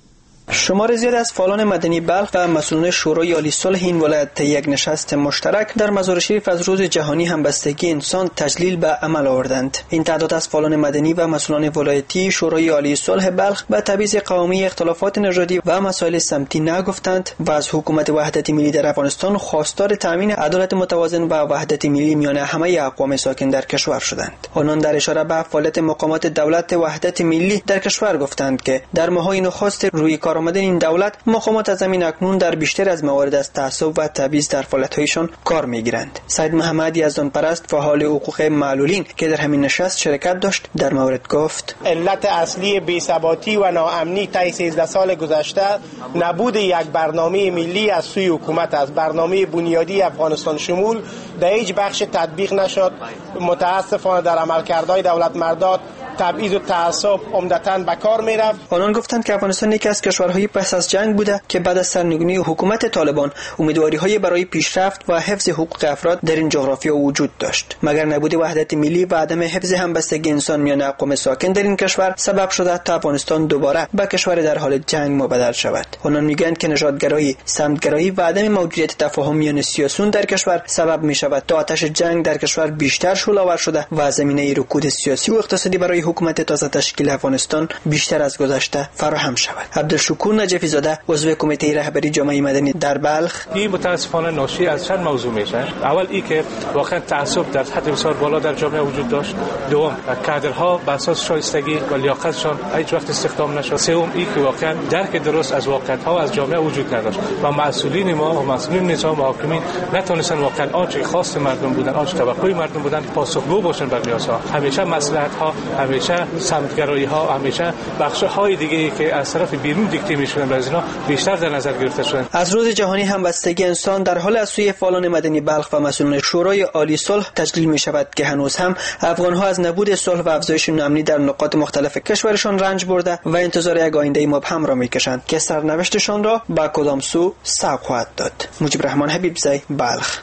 شمار زیاد از فعالان مدنی بلخ و مسئولان شورای عالی صلح این ولایت یک نشست مشترک در مزار شریف از روز جهانی همبستگی انسان تجلیل به عمل آوردند. این تعداد از فعالان مدنی و مسئولان ولایتی شورای عالی صلح بلخ به تبعیض قومی، اختلافات نژادی و مسائل سمتی نگفتند و از حکومت وحدت ملی در افغانستان خواستار تامین عدالت متوازن و وحدت ملی میان همه اقوام ساکن در کشور شدند. آنان در اشاره به فعالیت مقامات دولت وحدت ملی در کشور گفتند که در ماه‌های نخست روی کار آمدن این دولت مقامات از زمین اکنون در بیشتر از موارد از تعصب و تبعیض در فعالیت‌هایشان کار می‌گیرند. سید محمد یزدان پرست فعال حقوق معلولین که در همین نشست شرکت داشت در مورد گفت علت اصلی بی‌ثباتی و ناامنی طی 13 سال گذشته نبود یک برنامه ملی از سوی حکومت است. برنامه بنیادی افغانستان شمول در هیچ بخش تطبیق نشد. متاسفانه در عملکردهای دولت مردان تبعیض و تعصب عمدتاً به کار می‌رفت. آنان گفتند که افغانستان یکی از کشورهای پس از جنگ بوده که بعد از سرنگونی حکومت طالبان امیدواری‌های برای پیشرفت و حفظ حقوق افراد در این جغرافیا وجود داشت، مگر نبود وحدت ملی و عدم حفظ همبستگی انسان میان اقوام ساکن در این کشور سبب شده تا افغانستان دوباره به کشور در حال جنگ مبدل شود. آنان میگویند که نژادگرایی، سمتگرایی و عدم موجودیت تفاهم میان سیاسیون در کشور سبب می‌شود تا آتش جنگ در کشور بیشتر شعله‌آور شده و زمینه رکود سیاسی و اقتصادی برای حکومت تازه تشکیل افغانستان بیشتر از گذشته فراهم شود. عبدالشکور نجفی زاده عضو کمیته رهبری جامعه مدنی در بلخ: این متاسفانه ناشی از چند موضوع میشه. اول این که واقعا تعصب در حد بسیار بالا در جامعه وجود داشت. دوم، کادرها بر اساس شایستگی و لیاقتشان هیچ وقت استخدام نشد. سوم، این که واقعا درک درست از واقعیت‌ها از جامعه وجود نداشت و مسئولین ما و مسئولین نظام و حاکمین نتونستن واقعا آنچه خواست مردم بودن، آنچه توقع مردم بودن پاسخگو باشن بر نیازها. همیشه مصلحت‌ها، همیشه سمتگرایی‌ها، همیشه بخش‌های دیگه‌ای که از طرف بیرون دیکته می‌شدن از اینا بیشتر در نظر گرفته شدن. از روز جهانی همبستگی انسان در حال از سوی فعالان مدنی بلخ و مسئولان شورای عالی صلح تجلیل می‌شود که هنوز هم افغان‌ها از نبود صلح و افزایش امنی در نقاط مختلف کشورشان رنج برده و انتظار یک آینده مبهم را می‌کشند که سرنوشتشان را به کدام سو سوق خواهد داد. مجیب رحمان حبیبزی، بلخ.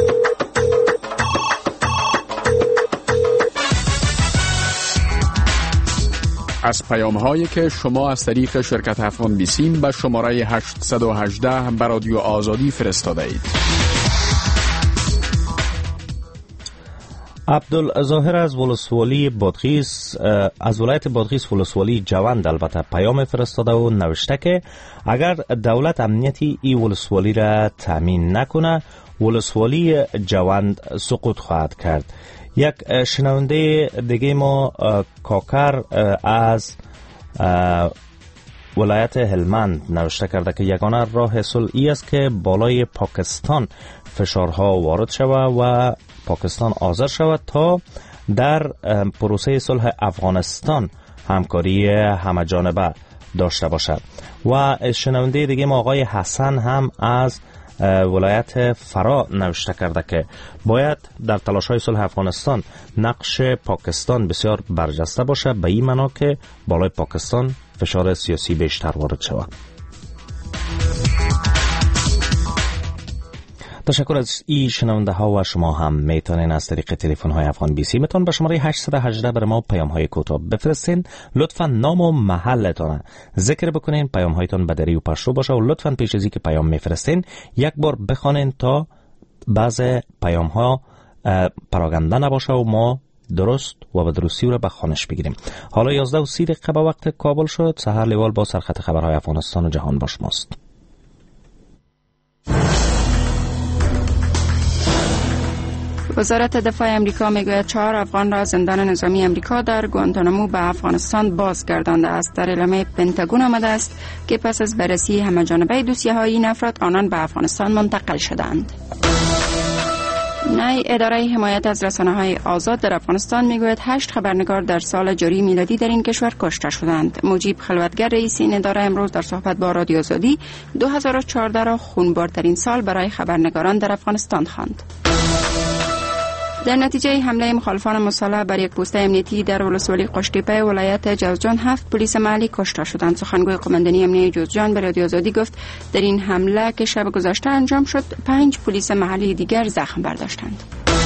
از پیام‌هایی که شما از طریق شرکت افغان بیسیم به شماره 818 به رادیو آزادی فرستاده اید. عبدالظاهر از ولسوالی بادغیس، از ولایت بادغیس ولسوالی جوند البته پیام فرستاده و نوشته که اگر دولت امنیتی ای ولسوالی را تامین نکنه ولسوالی جوند سقوط خواهد کرد. یک شنونده دیگه ما کاکر از ولایت هلمند نوشته کرده که یگانه راه صلح ای است که بالای پاکستان فشارها وارد شود و پاکستان حاضر شود تا در پروسه صلح افغانستان همکاری همه جانبه داشته باشد. و شنونده دیگه ما آقای حسن هم از ولایت فرا نوشته کرده که باید در تلاش‌های صلح افغانستان نقش پاکستان بسیار برجسته باشه، به این معنا که بالای پاکستان فشار سیاسی بیشتر وارد شود. تشکر از این شنونده ها و شما هم میتونین از طریق تلفن های افغان بی سی میتون به شماره 818 بر ما پیام های کوتاه بفرستین. لطفا نام و محلتون ذکر بکنین، پیام هایتون بدری و پشتو باشه و لطفا پیش از اینکه پیام میفرستین یک بار بخوانین تا بعض پیام ها پراگنده نباشه و ما درست و به درستی رو به خوانش بگیریم. حالا 11:30 به وقت کابل شد. سحر لیوال با سرخط خبرهای افغانستان و جهان با شماست. وزارت دفاع امریکا میگوید 4 افغان را زندان نظامی امریکا در گوانتانامو به افغانستان بازگردانده است. در اعلامیه پنتاگون آمده است که پس از بررسی همه‌جانبه دوسیه‌های این افراد آنان به افغانستان منتقل شدند. نای اداره حمایت از رسانه‌های آزاد در افغانستان میگوید 8 خبرنگار در سال جاری میلادی در این کشور کشته شدند. مجیب خلوتگر رئیس این اداره امروز در صحبت با رادیو آزادی 2014 را خونبارترین سال برای خبرنگاران در افغانستان خواند. در نتیجه حمله مخالفان مسلح بر یک پست امنیتی در ولسوالی قشتیپه ولایت جوزجان 7 پلیس محلی کشته شدند. سخنگوی قماندانی امنیتی جوزجان به رادیو آزادی گفت در این حمله که شب گذشته انجام شد 5 پلیس محلی دیگر زخم برداشتند.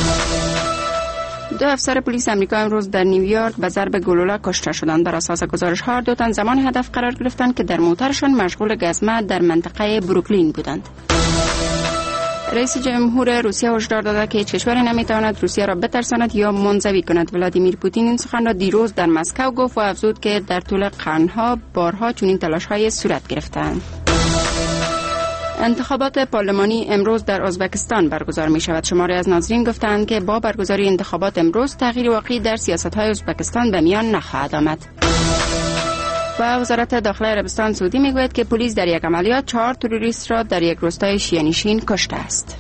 2 افسر پلیس امریکا امروز در نیویورک به ضرب گلوله کشته شدند. بر اساس گزارش‌ها 2 تن زمان هدف قرار گرفتند که در موترشان مشغول گزمه در منطقه بروکلین بودند. رئیس جمهور روسیه هشدار داده که هیچ کشوری نمیتواند روسیه را بترساند یا منزوی کند. ولادیمیر پوتین این سخن را دیروز در مسکو گفت و افزود که در طول قرنها بارها چنین تلاش‌های صورت گرفته‌اند. انتخابات پارلمانی امروز در ازبکستان برگزار می شود. شماری از ناظرین گفتند که با برگزاری انتخابات امروز تغییر واقعی در سیاست‌های ازبکستان به میان نخواهد آمد. و وزارت داخلی عربستان سعودی میگوید که پلیس در یک عملیات 4 تروریست را در یک روستای شیعه‌نشین کشته است.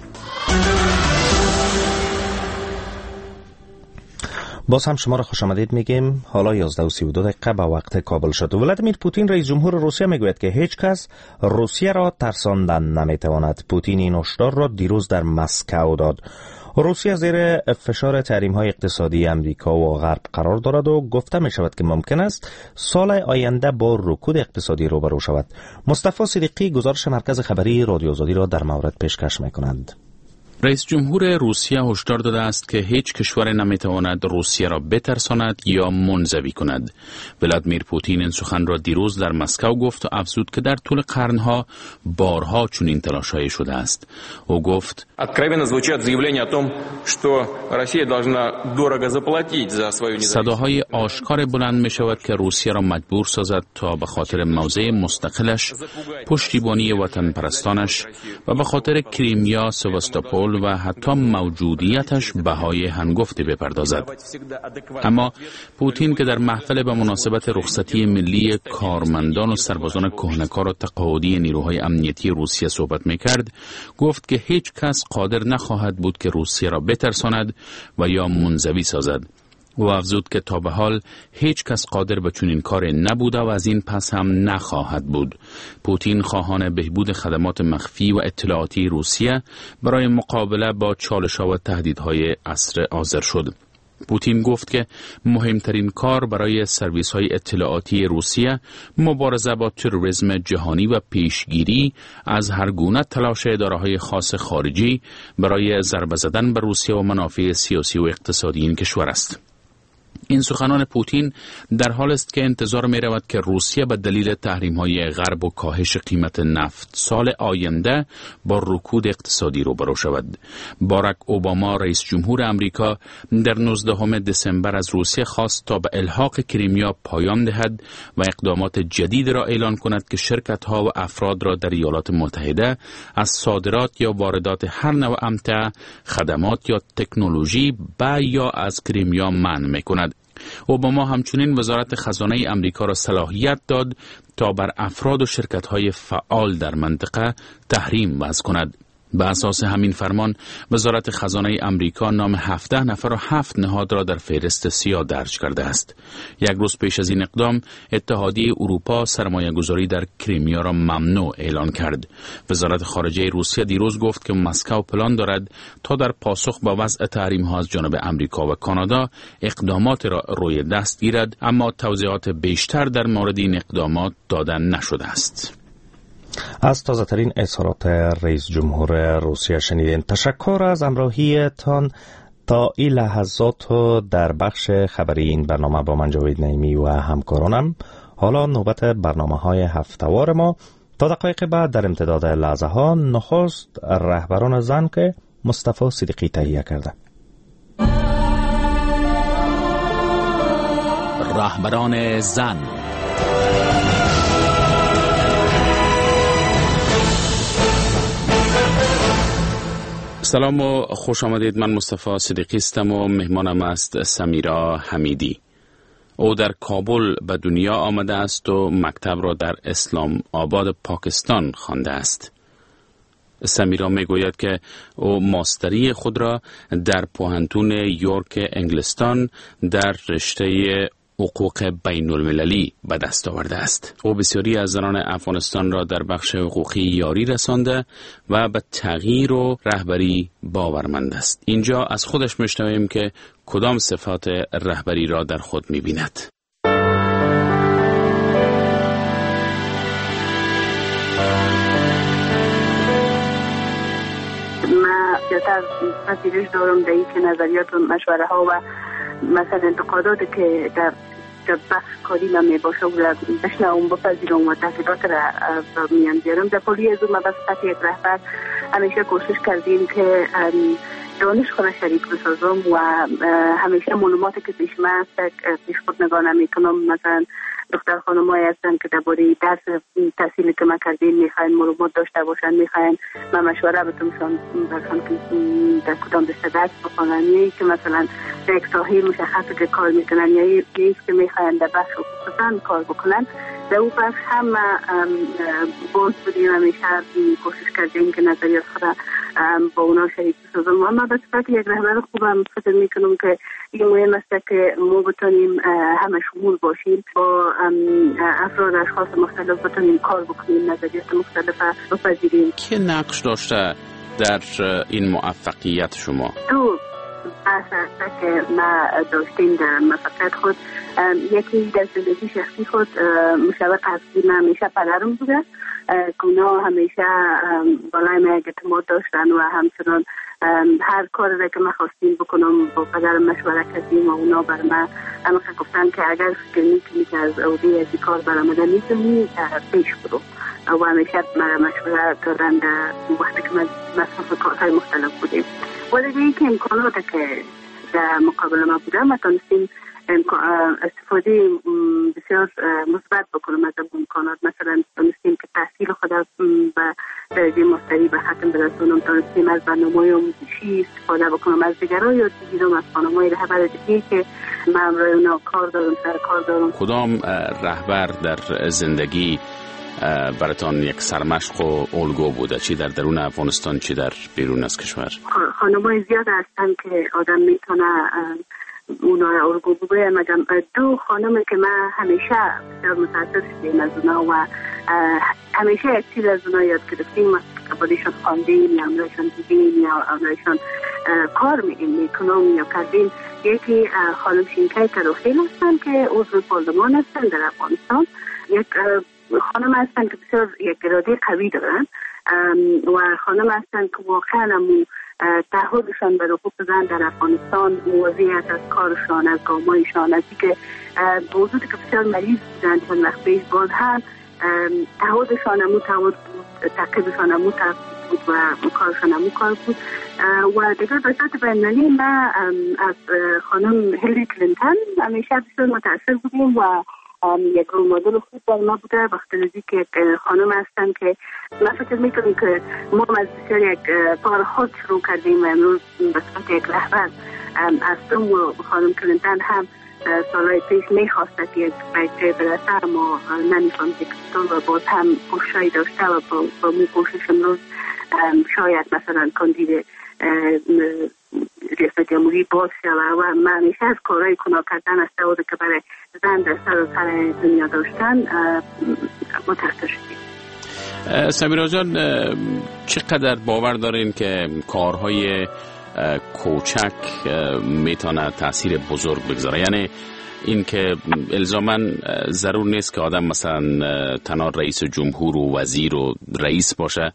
باز هم شما را خوش آمدید میگیم. حالا 11:32 به وقت کابل شد. ولادیمیر پوتین رئیس جمهور روسیه میگوید که هیچ کس روسیه را ترساندن نمیتواند. پوتین این هشدار را دیروز در مسکو داد. روسیه زیر فشار تحریم‌های اقتصادی امریکا و غرب قرار دارد و گفته می شود که ممکن است سال آینده با رکود اقتصادی روبرو شود. مصطفی صدیقی گزارش مرکز خبری رادیو آزادی را در مورد پیشکش می کنند. رئیس جمهور روسیه هشدار داده است که هیچ کشور نمیتواند روسیه را بترساند یا منزوی کند. ولادیمیر پوتین این سخن را دیروز در مسکو گفت و افزود که در طول قرنها بارها چنین تلاش‌هایی شده است. او گفت: صداهای آشکار بلند می شود که روسیه را مجبور سازد تا به خاطر موضع مستقلش، پشتیبانی وطن پرستانش و به خاطر کریمیا، سواستوپول و حتی موجودیتش بهای هنگفتی بپردازد. اما پوتین که در محفل به مناسبت رخصتی ملی کارمندان و سربازان کهنه‌کار و تقاعدی نیروهای امنیتی روسیه صحبت می‌کرد، گفت که هیچ کس قادر نخواهد بود که روسیه را بترساند و یا منزوی سازد. و افزود که تا به حال هیچ کس قادر به چنین کار نبوده و از این پس هم نخواهد بود. پوتین خواهان بهبود خدمات مخفی و اطلاعاتی روسیه برای مقابله با چالش‌ها و تهدیدهای عصر حاضر شد. پوتین گفت که مهمترین کار برای سرویس‌های اطلاعاتی روسیه مبارزه با تروریسم جهانی و پیشگیری از هر گونه تلاش اداره‌های خاص خارجی برای ضربه زدن به روسیه و منافع سیاسی و اقتصادی این کشور است. این سخنان پوتین در حال است که انتظار می رود که روسیه به دلیل تحریم‌های غرب و کاهش قیمت نفت سال آینده با رکود اقتصادی روبرو شود. باراک اوباما رئیس جمهور امریکا در 19 دسامبر از روسیه خواست تا به الحاق کریمیا پایان دهد و اقدامات جدید را اعلان کند که شرکت‌ها و افراد را در ایالات متحده از صادرات یا واردات هر نوع امتع، خدمات یا تکنولوژی به یا از کریمیا منع می‌کند. اوباما همچنین وزارت خزانه امریکا را صلاحیت داد تا بر افراد و شرکت‌های فعال در منطقه تحریم وضع کند. به اساس همین فرمان، وزارت خزانه امریکا نام 17 نفر و 7 نهاد را در فهرست سیاه درج کرده است. یک روز پیش از این اقدام، اتحادیه اروپا سرمایه‌گذاری در کریمیا را ممنوع اعلان کرد. وزارت خارجه روسیه دیروز گفت که مسکو پلان دارد تا در پاسخ به وضع تحریم‌ها از جانب امریکا و کانادا اقدامات را روی دست گیرد، اما توضیحات بیشتر در مورد این اقدامات داده نشده است. از تازه ترین اظهارات رئیس جمهور روسیه شنیدین. تشکر از همراهیتان تا این لحظات در بخش خبری این برنامه با من جاوید نعیمی و همکارانم. حالا نوبت برنامه‌های هفته‌وار ما. تا دقایق بعد در امتداد لحظه ها نخست رهبران زن که مصطفی صدیقی تهیه کرده. رهبران زن. سلام و خوش آمدید. من مصطفی صدیقی هستم و مهمانم است سمیرا حمیدی. او در کابل به دنیا آمده است و مکتب را در اسلام آباد پاکستان خوانده است. سمیرا می گوید که او ماستری خود را در پوهنتون یورک انگلستان در رشته حقوق بین المللی به دست آورده است. او بسیاری از زنان افغانستان را در بخش حقوقی یاری رسانده و به تغییر و رهبری باورمند است. اینجا از خودش میشنویم که کدام صفات رهبری را در خود می‌بیند. من زیادتر پذیرش دارم در این که نظریات و مشوره ها و مثلا انتقادات که در بخش کاری من می باشه و بشنوم بپذیرم و تحقیقات را میان بیارم. در کلی از ما به صفت یک رهبر همیشه کوشش کردیم که دانش خود شریک بسازم و همیشه معلوماتی که پیش من است پیش خود نگاه نمیکنم. مثلا دختر خانمایی هستن که درباره درس تحصیلی که ما کردیم میخواین معلومات داشته باشن، میخواین من مشوره بدمشان برسان که در کدام رشته درس بخونن، که مثلا در یک ساحه مشخصی که کار میکنن یا یک که میخواین در بخش حقوق کار بکنن. در اون بخش هم باز بودیم، همیشه کوشش کردیم که نظریات خود با اونا شریک بسازم. و ما به صفت یک رهبر خوبم فکر میکنم که این مهم است که ما بتونیم همه شمول باشیم، با افراد اشخاص مختلف بتونیم کار بکنیم، نظریات مختلف بپذیریم. که نقش داشته در این موفقیت شما؟ دو بحث است که ما داشتیم در موفقیت خود. یکی در زندگی شخصی خود مشابه قصدی من همیشه پدرم بوده که اونا همیشه بالای من اعتماد داشتن و همچنان هر کار را که من خواستیم بکنم با پدرم مشوره کردیم و اونا بر من همیشه گفتن که اگر فکر میکنی که از عهده از کار برآمده میتونی پیش برو و همیشه مرا مشوره دادن در وقتی که من مصرف کارهای مختلف بودیم. و دیگه ای که امکانات که در مقابل ما بوده ما تونستیم استفاده بسیار مثبت بکنم از امکانات. مثلا تونستیم که تحصیل خود به درجه ماستری به ختم برسونم، تونستیم از برنامه‌های آموزشی استفاده بکنم، از دیگرها یاد بگیرم، از خانم‌های رهبر دیگه که من همراه اونا کار دارم، سر کار دارم. کدام رهبر در زندگی براتان یک سرمشق و الگو بوده، چی در درون افغانستان چی در بیرون از کشور؟ خانم‌های زیاد هستن که آدم میتونه اونا را الگو بگویم. مگم دو خانم که من همیشه بسیار متاثر شدیم از اونا و همیشه یک چیز از اونا یاد گرفتیم، که بودیشون خواندیم یا امرایشون دیدیم یا امرایشون کار میکنم یا کردیم. یکی خانم شینکای تروخیل هستن که عضو پارلمان هستن در افغانستان. یک خانم هستن که بسیار یک اراده قوی دارن و خانم هستن که واقعا تعهدشان به حقوق زن در افغانستان، موضوعیت از کارشان، از گامایشان، از اینکه موضوعی که بسیار مریض بودن چند وقت پیش باز هم تعهدشان همون تعهد بود، تعقیبشان همون تعقیب بود و کارشان همون کار بود. و دیگر به صورت بین‌المللی ما از خانم هیلاری کلینتون همیشه بسیار متاثر بودیم و یک رول مدل خوب بر ما بوده. وقتی که یک خانم هستن که من فکر میکنم که ما از بسیار یک کار خود شروع کردیم و امروز به صورت یک رهبر هستم و خانم کلینتون هم سالهای پیش میخواسته که یک بچه برسه اما نمیفهمید که و باز هم کوششی داشته و با مو کوشش امروز شاید مثلا کاندید ریاست جمهوری باز شود و من همیشه از کارهای گناه کردن از تعهد که برای زن در سر دنیا داشتن متأثر شدیم. سمیرا جان، چقدر باور دارین که کارهای کوچک میتونه تاثیر بزرگ بگذاره؟ یعنی این که الزاماً ضرور نیست که آدم مثلا تنها رئیس جمهور و وزیر و رئیس باشه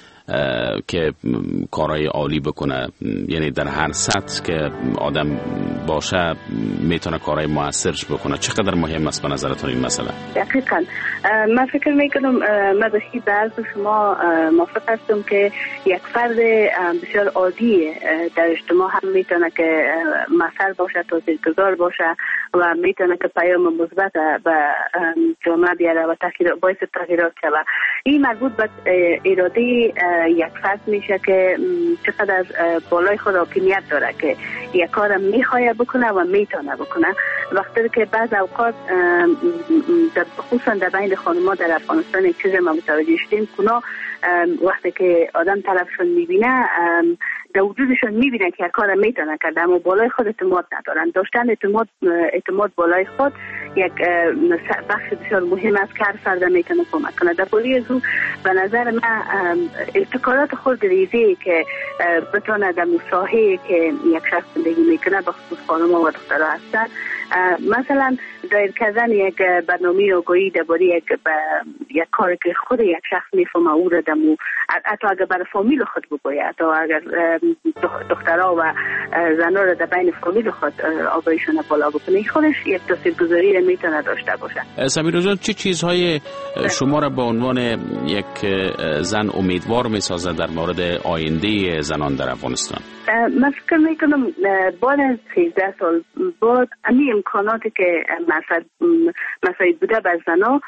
که کارهای عالی بکنه، یعنی در هر سطح که آدم باشه میتونه کارهای موثرش بکنه. چقدر مهم است به نظرتون این مسئله؟ دقیقاً من فکر میکنم من به حرف شما موافق هستم که یک فرد بسیار عادی در اجتماع هم میتونه که مثل باشه، تاثیرگذار باشه و میتونه که پیام مثبت به جامعه بیاره و باعث تغییرات شود. این مربوط به اراده یک فرد میشه که چقدر بالای خود حاکمیت داره که یک کار میخواه بکنه و میتونه بکنه. وقتی که بعض اوقات خصوصا در بین خانم‌ها در افغانستان یک چیز ما متوجه شدیم کنا وقتی که آدم طرفشون میبینه در وجودشون میبینه که یک کار میتونه کرده اما بالای خود اعتماد ندارن. داشتن اعتماد بالای خود یک بخش بسیار مهم است که هر فرد میتونه کمک کنه. در پولی از او به نظر من ابتکارات خود ریزی که بتونه در مساحه که یک شخص زندگی میکنه به خصوص خانم‌ها و دخترها هستن، مثلا دایر کردن یک برنامه آگاهی درباره یک کاری که خود یک شخص میفهمه او را دمو حتی اگر برای فامیل خود بگوید تا اگر دخترها و زنها را در بین فامیل خود آگاهیشون بالا بکنه، خودش یک تاثیرگذاری میتونه داشته باشه. سمیرا جان، چه چیزهای شما را به عنوان یک زن امیدوار میسازه در مورد آینده زنان در افغانستان؟ من فکر میکنم بعد از 13 سال بعد امی امکاناتی که مساعد بوده بر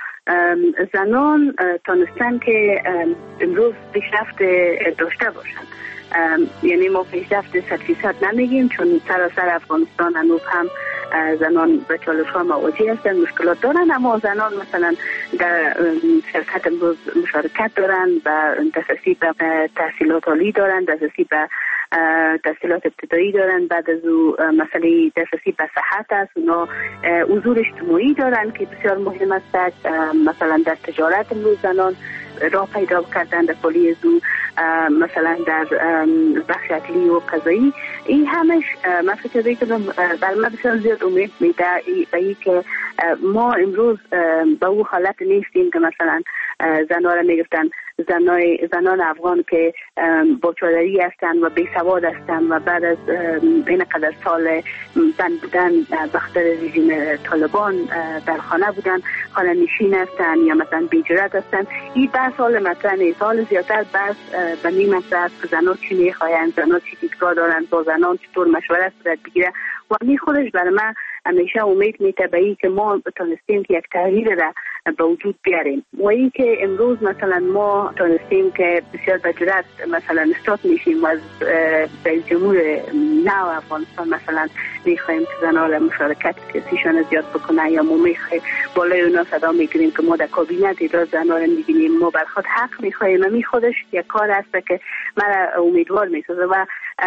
زنان تانستن که امروز پیشرفت داشته باشند. یعنی ما پیشرفت 100% نمیگیم چون سراسر افغانستان هنوز هم زنان به چالش‌ها مواجه هستند، مشکلات دارن، اما زنان مثلا در سیاست امروز مشارکت دارن و دسترسی به تحصیلات عالی دارن، دسترسی به تحصیلات ابتدایی دارن، بعد از او مسئله دسترسی به صحت است، اونا حضور اجتماعی دارن که بسیار مهم است. مثلا در تجارت امروز زنان راه پیدا کردن، در پولی از او مثلا در بخش اکلی و قضایی. این همش من فکر می‌کنم برای من بسیار زیاد امید میده به این که ما امروز به او حالت نیستیم که مثلا زنها را میگفتن زنان افغان که با چادری هستند و بی سواد هستند و بعد از این قدر سال بند بودن بخاطر رژیم طالبان در خانه بودن، خانه نشین هستند یا مثلا بی جرأت هستند. این 10 سال مطرح نیست، سال زیادتر بس به نیم است که زنان چی میخواین، زنان چی دیدگاه دارن، با زنان چطور مشورت صورت بگیره و این خودش برای من همیشه امید میده به این که ما تونستیم که یک تغییر را به وجود بیاریم و این که امروز مثلا ما تونستیم که بسیار به جرأت مثلا استاد میشیم و از رئیس جمهور نو افغانستان مثلا میخوایم که زنان مشارکت سیاسیشان زیاد بکنه یا ما میخوایم بالای اونا صدا میگیریم که ما در کابینت تعداد زنان رو میبینیم، ما بر خود حق میخوایم. همین خودش یک کار است که من امیدوار میسازه و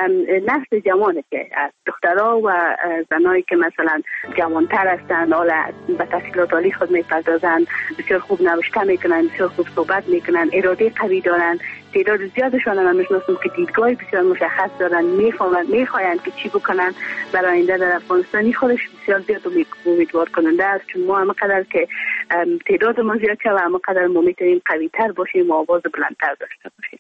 نسل جوانی که از دخترها و زنایی که مثلا جوانتر هستند حالا به تحصیلات عالی خود میپردازند، بسیار خوب نوشته میکنن، بسیار خوب صحبت میکنن، اراده قوی دارن، تعداد زیادشان هم میشناسم که دیدگاه بسیار مشخص دارن، میفهمن، میخواین که چی بکنن برای آینده در افغانستان. خودش بسیار زیاد امیدوار کننده است چون ما همقدر که تعداد ما زیاد شد همقدر ما میتونیم قوی تر باشیم و آواز بلندتر داشته باشیم.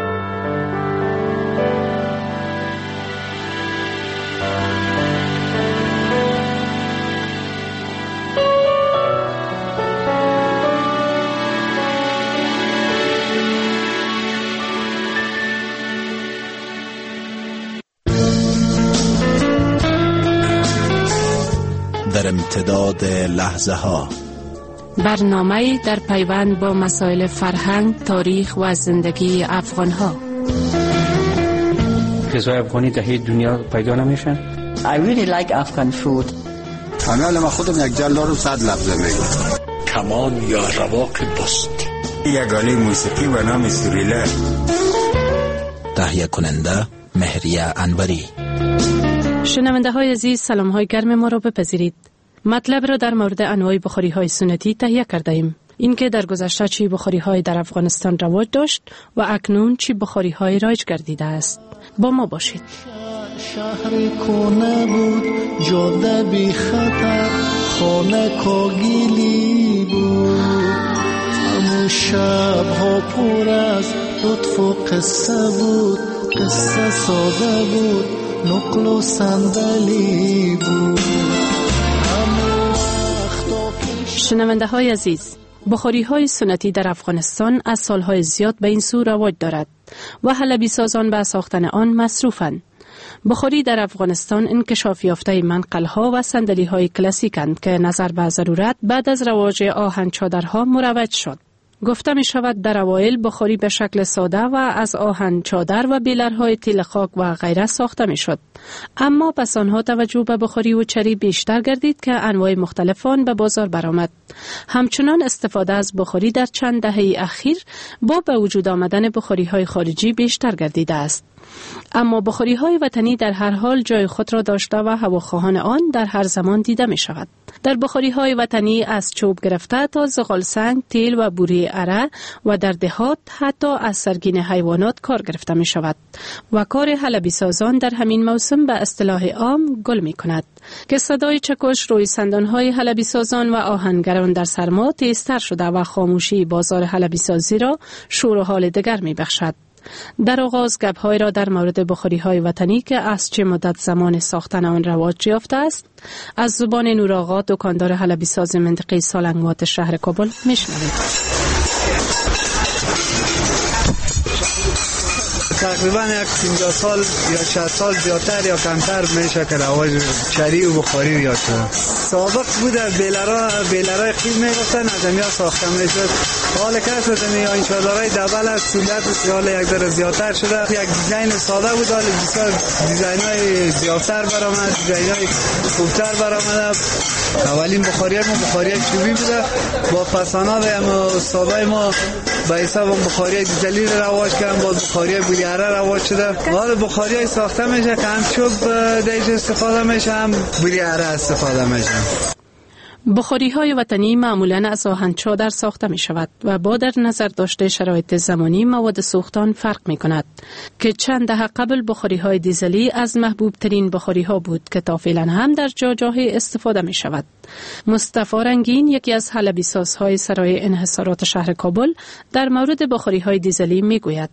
در امتداد لحظه ها برنامه در پیوند با مسائل فرهنگ، تاریخ و زندگی افغان ها. غذای افغانی در دنیا پیدا نمیشن. I really like Afghan food. انا لما خودم یک جلال رو 100 لفظه میگم. کمان یا رواق بست. یک آله موسیقی به نام سوریله. تهیه کننده مهریه انوری. شنونده های عزیز، سلام های گرم ما را بپذیرید. مطلب را در مورد انواع بخاری های سنتی تهیه کرده ایم. اینکه در گذشته چی بخاری های در افغانستان رواج داشت و اکنون چی بخاری های رایج گردیده است. با ما باشید. شهر کنه بود، جاده بی خطر، خانه کاگیلی بود. همون شب ها پر از لطف و قصه بود، قصه ساده بود، نقل و صندلی بود. شنونده های عزیز، بخاری های سنتی در افغانستان از سالهای زیاد به این سو رواج دارد و حلبی سازان به ساختن آن مصروفند. بخاری در افغانستان انکشاف یافته منقل ها و صندلی های کلاسیکند که نظر به ضرورت بعد از رواج آهن چادرها مروج شد. گفته می شود در اوایل بخاری به شکل ساده و از آهن چادر و بیلرهای تیل خاک و غیره ساخته می شد. اما پس آنها توجه به بخاری و چری بیشتر گردید که انواع مختلفان به بازار برآمد. همچنان استفاده از بخاری در چند دهه اخیر با به وجود آمدن بخاری های خارجی بیشتر گردیده است. اما بخاری های وطنی در هر حال جای خود را داشته و هواخواهان آن در هر زمان دیده می شود. در بخاری های وطنی از چوب گرفته تا زغال سنگ، تیل و بوری اره و در دهات حتی از سرگین حیوانات کار گرفته می شود و کار حلبی سازان در همین موسم به اصطلاح عام گل می کند که صدای چکش روی سندان های حلبی سازان و آهنگران در سرما تیزتر شده و خاموشی بازار حلبی سازی را شور و حال دگر می بخشد. در آغاز گپ‌های را در مورد بخاری‌های وطنی که از چه مدت زمان ساختن آن رواج یافته است از زبان نورآقا، دکاندار حلبی ساز منطقه سالنگوات شهر کابل میشنوید. تقریبا یک 50 سال یا 60 سال زیادتر یا کمتر میشه که رواج چری و بخاری یاد شده. سابق بوده بیلرای قیم میگفتن از امیا ساخته میشد. حال که شده این چادرهای دبل از سولت حال یک ذره زیادتر شده. یک دیزاین ساده بود، حال بسیار دیزاین‌های زیادتر برآمد، دیزاین‌های خوبتر برآمد. اولین بخاری ما بخاری چوبی بوده، با فسانا و هم استادای ما به حساب بخاری دیزلی رواج کردن، با بخاری بولیاره رواج شده. حال بخاری های ساخته میشه که هم چوب دیج استفاده میشه، هم بولیاره استفاده میشه. بخاری های وطنی معمولاً از آهن چادر ساخته می شود و با در نظر داشته شرایط زمانی مواد سوختن فرق می کند که چند دهه قبل بخاری های دیزلی از محبوب ترین بخاری ها بود که تا فعلا هم در جاهای استفاده می شود. مصطفی رنگین، یکی از حلبی سازهای سرای انحصارات شهر کابل، در مورد بخاری های دیزلی می گوید.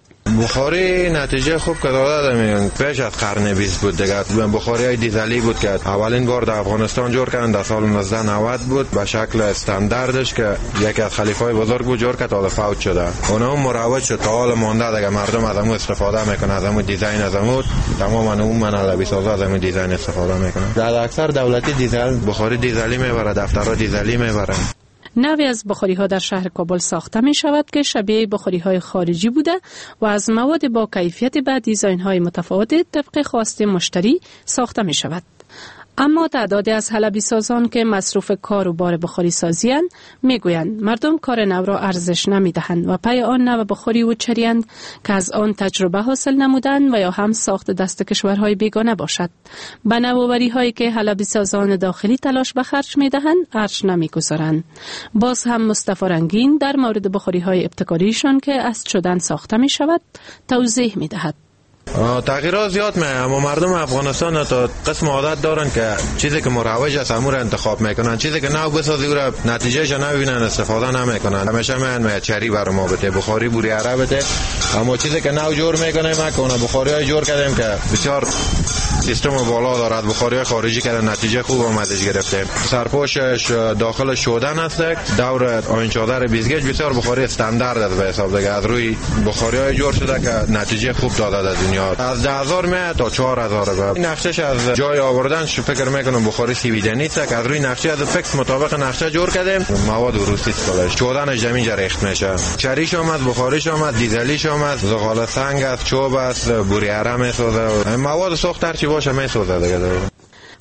بخاری نتیجه خوب که داده میگن. پیش از قرن 20 بود دیگه. بخاری های دیزلی بود که اولین بار در افغانستان جور کردن در سال 1990 بود، به شکل استانداردش که یکی از خلیفای بزرگ بود جور کرد، حالا فوت شده. اونم مروج شد تا حال مونده دیگه، مردم از اون استفاده میکنن، از اون دیزاین، از اون تماما اون حلبی سازا از اون دیزاین استفاده میکنن. در اکثر دولتی دیزل بخاری دیزلی میبره، دفترها دیزلی میبرن. نوعی از بخاری ها در شهر کابل ساخته می شود که شبیه بخاری های خارجی بوده و از مواد با کیفیت به دیزاین های متفاوت طبق خواست مشتری ساخته می شود. اما تعدادی از حلبی سازان که مصروف کار و بار بخاری سازی‌اند میگویند مردم کار نو را ارزش نمیدهند و پی آن نو بخاری و چری‌اند که از آن تجربه حاصل نمودند و یا هم ساخت دست کشورهای بیگانه باشد. به نوآوری هایی که حلبی سازان داخلی تلاش به خرج میدهند ارج نمیگذارند. باز هم مصطفی رنگین در مورد بخاری های ابتکاریشان که از چدن ساخته می شود توضیح میدهد. تغییرات زیاد میه، اما مردم افغانستان تا قسم عادت دارن که چیزی که مروج است امور انتخاب میکنن، چیزی که نو بسازی او را نتیجهش نمیبینن، استفاده نمیکنن. همیشه میان چری بر ما بده، بخاری بوریاره بده، اما چیزی که نو جور میکنیم ما کنه بخاری های جور کردیم که بسیار سیستم بالا دارد. بخاری های خارجی کردن نتیجه خوب آمدش گرفتیم. سرپوشش داخل شودن است، دور آین چادر بیزگیج بسیار بخاری استاندارد است به حساب دیگه. از روی بخاری های جور شده که نتیجه خوب داده در دنیا. از 10,000 میاد تا 4,000. نقشش از جای آوردنش فکر میکنم بخاری سیویده نیست که از روی نقشه از فکس مطابق نقشه جور کردیم. مواد روسی است، شودنش زمین ریخت میشه. چریش اومد، بخاریش اومد، دیزلیش اومد، زغال سنگ است، چوب است، بوریاره میسازه، مواد سوخت هر چی باشه میسازه دیگه.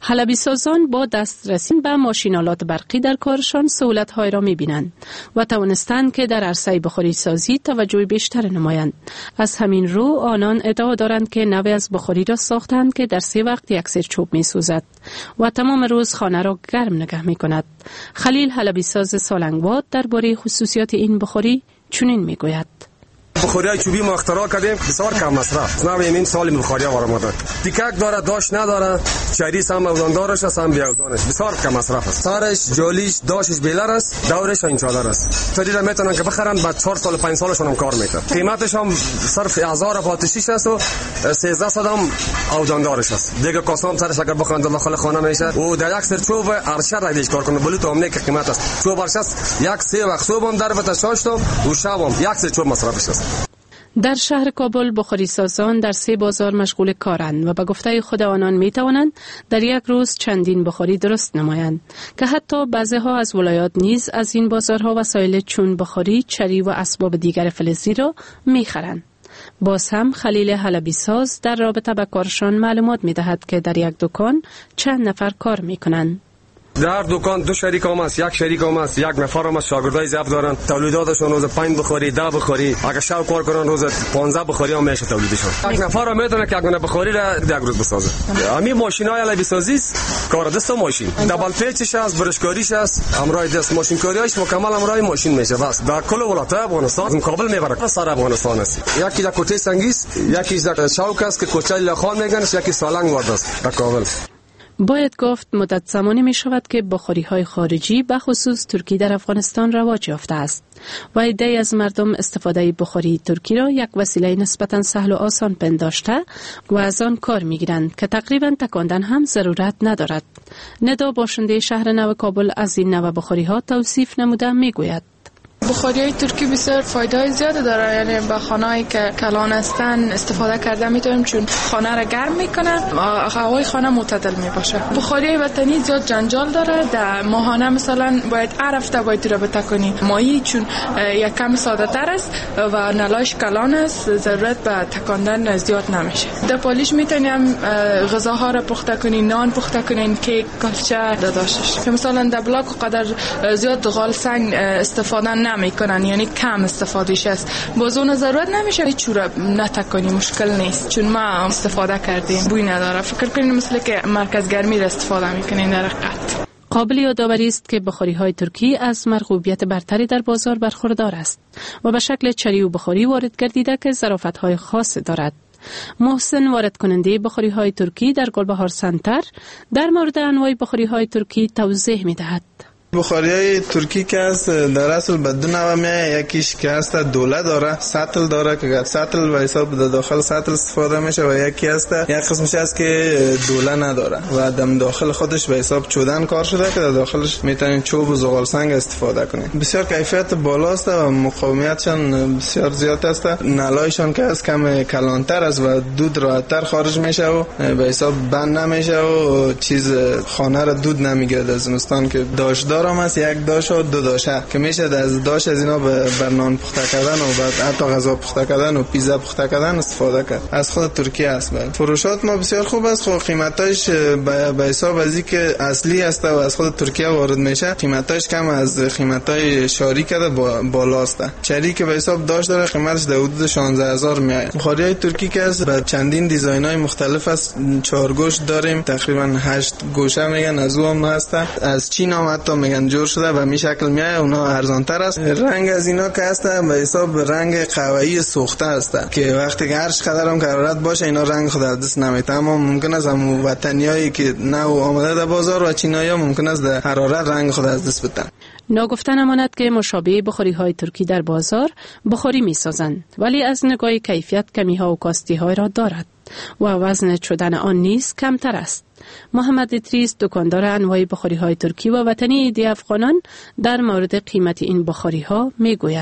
حلبی سازان با دسترسی به ماشینالات برقی در کارشان سهولت‌های را می‌بینند و توانستند که در عرصه بخاری سازی توجه بیشتر نمایند. از همین رو آنان ادعا دارند که نوعی از بخاری را ساختند که در 3 وقت یک سیر چوب می‌سوزد و تمام روز خانه را گرم نگه می‌کند. خلیل حلبی ساز سالنگباد درباره خصوصیات این بخاری چنین می‌گوید: بخاری چوبی ما اختراع کردیم، بسیار کم مصرف. نوع این سال بخاری ها آمده. تیکک داره، داش نداره، چریس هم اوزان دارش است، هم بی اوزانش. بسیار کم مصرف است. سرش، جالیش، داشش بیلر است، دورش این چادر است. تدیر میتونن که بخرن بعد 4 سال 5 سالشون هم کار میکنه. قیمتش هم صرف 1000 آتشیش است و 1300 هم اوزان دارش است. دیگه کاسام سرش اگر بخوان داخل خانه میشه و در یک سر چوب ارشد ردیش کار کنه. بلوت هم نه که قیمت است. چوب ارشد یک 3 وقت صبح هم در بتا شاشتم و شب هم یک سر چوب مصرفش است. در شهر کابل بخاری سازان در 3 بازار مشغول کارند و به گفته خود آنان می توانند در یک روز چندین بخاری درست نمایند که حتی بعضی ها از ولایات نیز از این بازارها وسایل چون بخاری، چری و اسباب دیگر فلزی را می خرند. باز هم خلیل حلبی ساز در رابطه با کارشان معلومات می دهد که در یک دکان چند نفر کار می کنند. در دکان 2 شریک هم است، 1 شریک هم است، 1 نفر هم است. شاگردای ضبط دارن، تولیداتشون روز 5 بخاری، 10 بخاری، اگه شب کار کنن روز 15 بخاری هم میشه تولیدشون. 1 نفر هم میتونه که یک بخاری را یک روز بسازه. همین ماشینای حلبی سازی کار دست ماشین، دبل پیچش است، برشکاریش است، امرای دست ماشین کاریش مکمل امرای ماشین میشه. بس در کل ولایت افغانستان مقابل میبره سر افغانستان است. یکی در کوچه سنگیس، یکی در شوک است که کوچه لخان میگنش، یکی سالنگ وارد است در کابل. باید گفت مدت زمانی می شود که بخاری های خارجی به خصوص ترکی در افغانستان رواج یافته است و عده‌ای از مردم استفاده بخاری ترکی را یک وسیله نسبتا سهل و آسان پنداشته و از آن کار می گیرند که تقریبا تکاندن هم ضرورت ندارد. ندا باشنده شهر نو کابل از این نوع بخاری ها توصیف نموده می گوید: بخاری‌های ترکی بسیار فایده‌های زیاده داره، یعنی با خانه‌ای که کلان هستن استفاده کرده میتونیم چون خانه را گرم میکنه، هوای خانه معتدل میباشه. بخاری‌های وطنی زیاد جنجال داره، در ماهانه مثلا باید هر هفته باید رابطه کنی. ماهی چون یک کم ساده تر است و نلاش کلان است، ضرورت به تکاندن زیاد نمیشه. در پالیش میتونیم غذاها را پخته کنی، نان پخته کنین، کیک، کلچه داداشش. که مثلا در بلاک قدر زیاد غال سنگ استفاده نمیکنن، یعنی کم استفادهش است. باز اون ضرورت نمیشه هیچ چوره نتکنی، مشکل نیست چون ما استفاده کردیم، بوی نداره. فکر کنین مثل که مرکز گرمی را استفاده میکنین در حقیقت. قابل یادآوری است که بخاری های ترکی از مرغوبیت برتری در بازار برخوردار است و به شکل چری و بخاری وارد گردیده که ظرافت های خاص دارد. محسن وارد کننده بخاری های ترکی در گلبهار سنتر در مورد انواع بخاری های ترکی توضیح می دهد. بخاریای ترکی که است در اصل به 2 نوع میاد. یکیش که است دوله داره، سطل داره که سطل و حساب در داخل سطل استفاده میشه و یکی است یک قسمش است که دوله نداره و در داخل خودش به حساب چودن کار شده که در داخلش میتونین چوب و زغال سنگ استفاده کنین. بسیار کیفیت بالاست و مقاومتشان بسیار زیاد است. نلایشان که است کم کلانتر است و دود راحت‌تر خارج میشه و به حساب بند نمیشه و چیز خانه را دود نمیگیره. از زمستان که داشت دارم است، 1 داش و 2 داشه که میشه از داش از اینا بر نان پخته کردن و بعد حتی غذا پخته کردن و پیزا پخته کردن استفاده کرد. از خود ترکیه است. فروشات ما بسیار خوب است. خب قیمتاش به حساب از اینکه اصلی است و از خود ترکیه وارد میشه قیمتاش کم از قیمتای شاری کرده بالاست. چری که به حساب داش داره قیمتش در حدود 16000 میاد. بخاریای ترکی که است با چندین دیزاین‌های مختلف است. 4 گوش داریم، تقریبا 8 گوشه میگن، از اون هست. از چین هم حتی میگن جور شده و می شکل میاد. اونا ارزان‌تر است. رنگ از اینا که است به حساب رنگ قهوه‌ای سوخته است که وقتی که هر چقدر هم حرارت باشه اینا رنگ خود از دست نمیده. اما ممکن است هم وطنیایی که نو آمده در بازار و چینایی‌ها ممکن است در حرارت رنگ خود از دست بدن. ناگفته نماند که مشابه بخاری‌های ترکی در بازار بخاری می‌سازند ولی از نگاه کیفیت کمی‌ها و کاستی‌ها را دارد و وزن چدن آن نیز کمتر است. محمد ادریس دکاندار انواع بخاری‌های ترکی و وطنی ایدی افغانان در مورد قیمت این بخاری‌ها می‌گوید: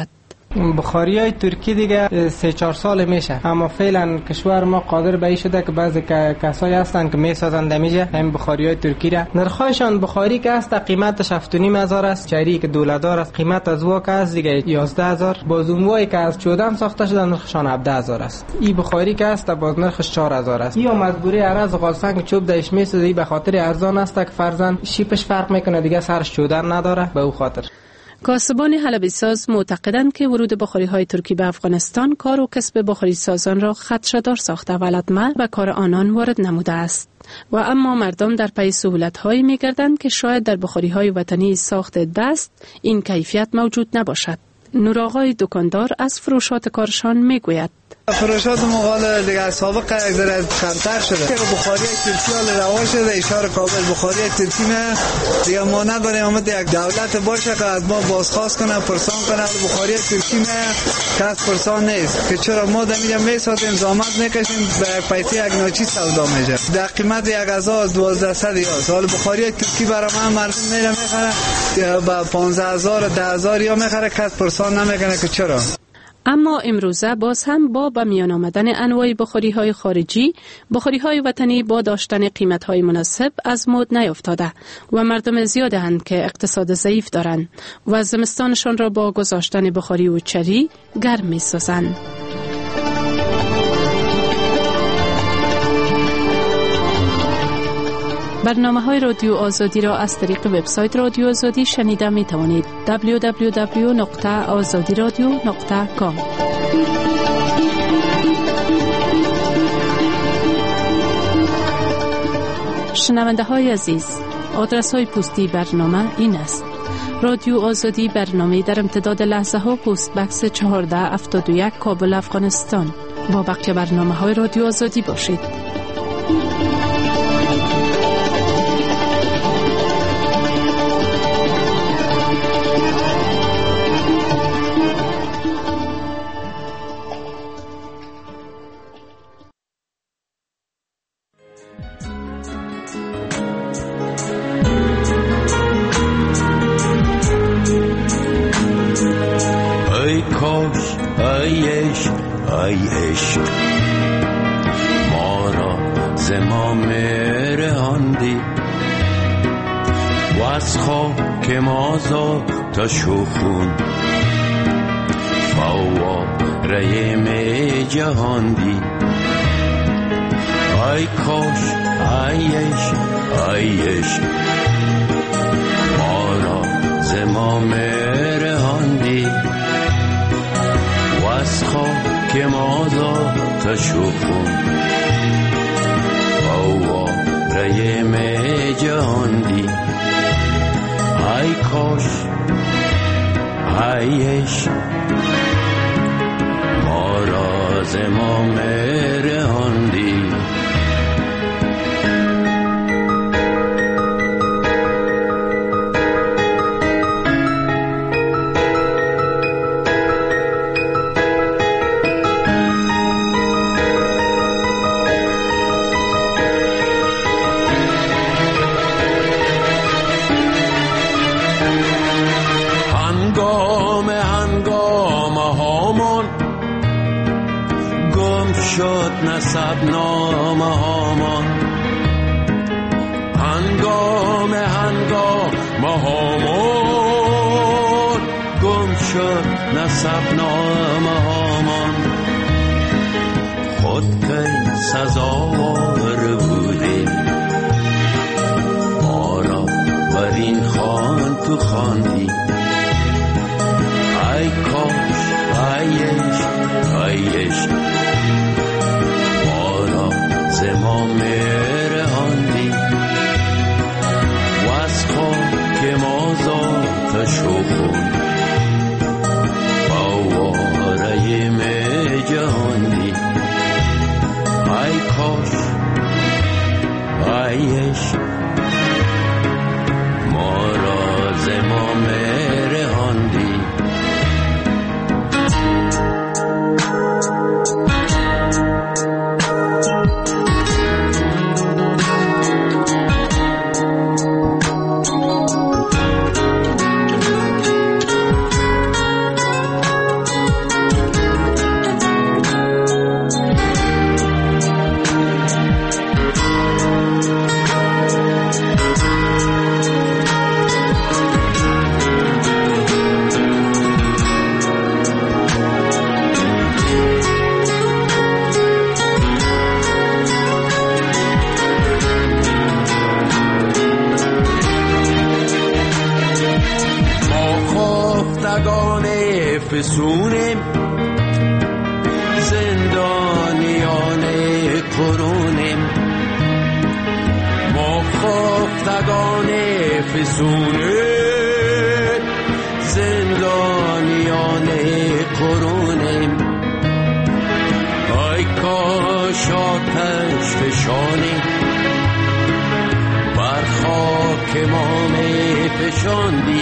بخاری های ترکی دیگه 3-4 سال میشه، اما فعلا کشور ما قادر به این شده که بعضی کسایی هستن که میسازند میشه همین بخاری های ترکی را. نرخشان بخاری که است قیمتش 7,500 است، چری که دولتدار است قیمت از وا که است دیگه 11,000، بازونوایی که از چودن ساخته شده نرخشان 17,000 است. این بخاری که است باز نرخش 4,000 است. یا مجبوری عرض غالسنگ چوب دایش میسازه به خاطر ارزان است که فرزن شیپش فرق میکنه دیگه سرش چودن نداره به او خاطر. کاسبان حلبی ساز معتقدند که ورود بخاری‌های ترکی به افغانستان کار و کسب بخاری سازان را خدشه‌دار ساخته و لطمه به کار آنان وارد نموده است و اما مردم در پی سهولت‌هایی می‌گردند که شاید در بخاری‌های وطنی ساخت دست این کیفیت موجود نباشد. نورآقای دکاندار از فروشات کارشان می‌گوید فروشات مقال دیگه سابق یک ذره کمتر شده. بخاری ترکی حال رواج شده، اشاره کابل بخاری ترکی نه دیگه ما نداریم. اومد یک دولت باشه که از ما بازخواست کنه پرسان کنه. بخاری ترکی نه کس پرسان نیست که چرا ما دمیدیم میسازیم زحمت میکشیم به پیسه یک نوچی سودا میشه در قیمت 1,000-1,200 ریال. حال بخاری ترکی برای من مردم میره میخره با 15,000 10,000 یا میخره کس پرسان نمیکنه که چرا. اما امروزه باز هم با به میان آمدن انواع بخاری‌های خارجی، بخاری‌های وطنی با داشتن قیمت‌های مناسب از مد نیفتاده و مردم زیاده هستند که اقتصاد ضعیف دارند و زمستانشان را با گذاشتن بخاری و چری گرم می‌سازند. برنامه‌های رادیو آزادی را از طریق وبسایت رادیو آزادی شنیده می توانید. www.azadiradio.com. شنونده های عزیز، آدرس های پستی برنامه این است: رادیو آزادی، برنامه در امتداد لحظه ها، پست بکس 1471 کابل افغانستان. با بقیه برنامه های رادیو آزادی باشید. ای عشق ما را ز ما مرهاندی و از خاک ما تا شخون فواره می جهاندی. ای کاش ای عشق ما را ز ما مرهاندی و از خاک ما تا شخون فواره می جهاندی. ای کاش ای عشق ما را ز ما مرهاندی. نسب نامه هامان هنگام هامان گم شد نسب نامه هامان. خود کی سزاوار بودی ما را بر این خوان تو خواندی. ای کاش ای عشق ز ما مرهاندی و از خاک ما تا شخون فواره می جهاندی. ای کاش ای عشق ما را ز ما مرهاندی. خافتگان فسونیم، زندانیان قرونیم. ما خافتگان فسونیم، زندانیان قرونیم. ای کاش آتش فشانی بر خاک ما می فشاندی،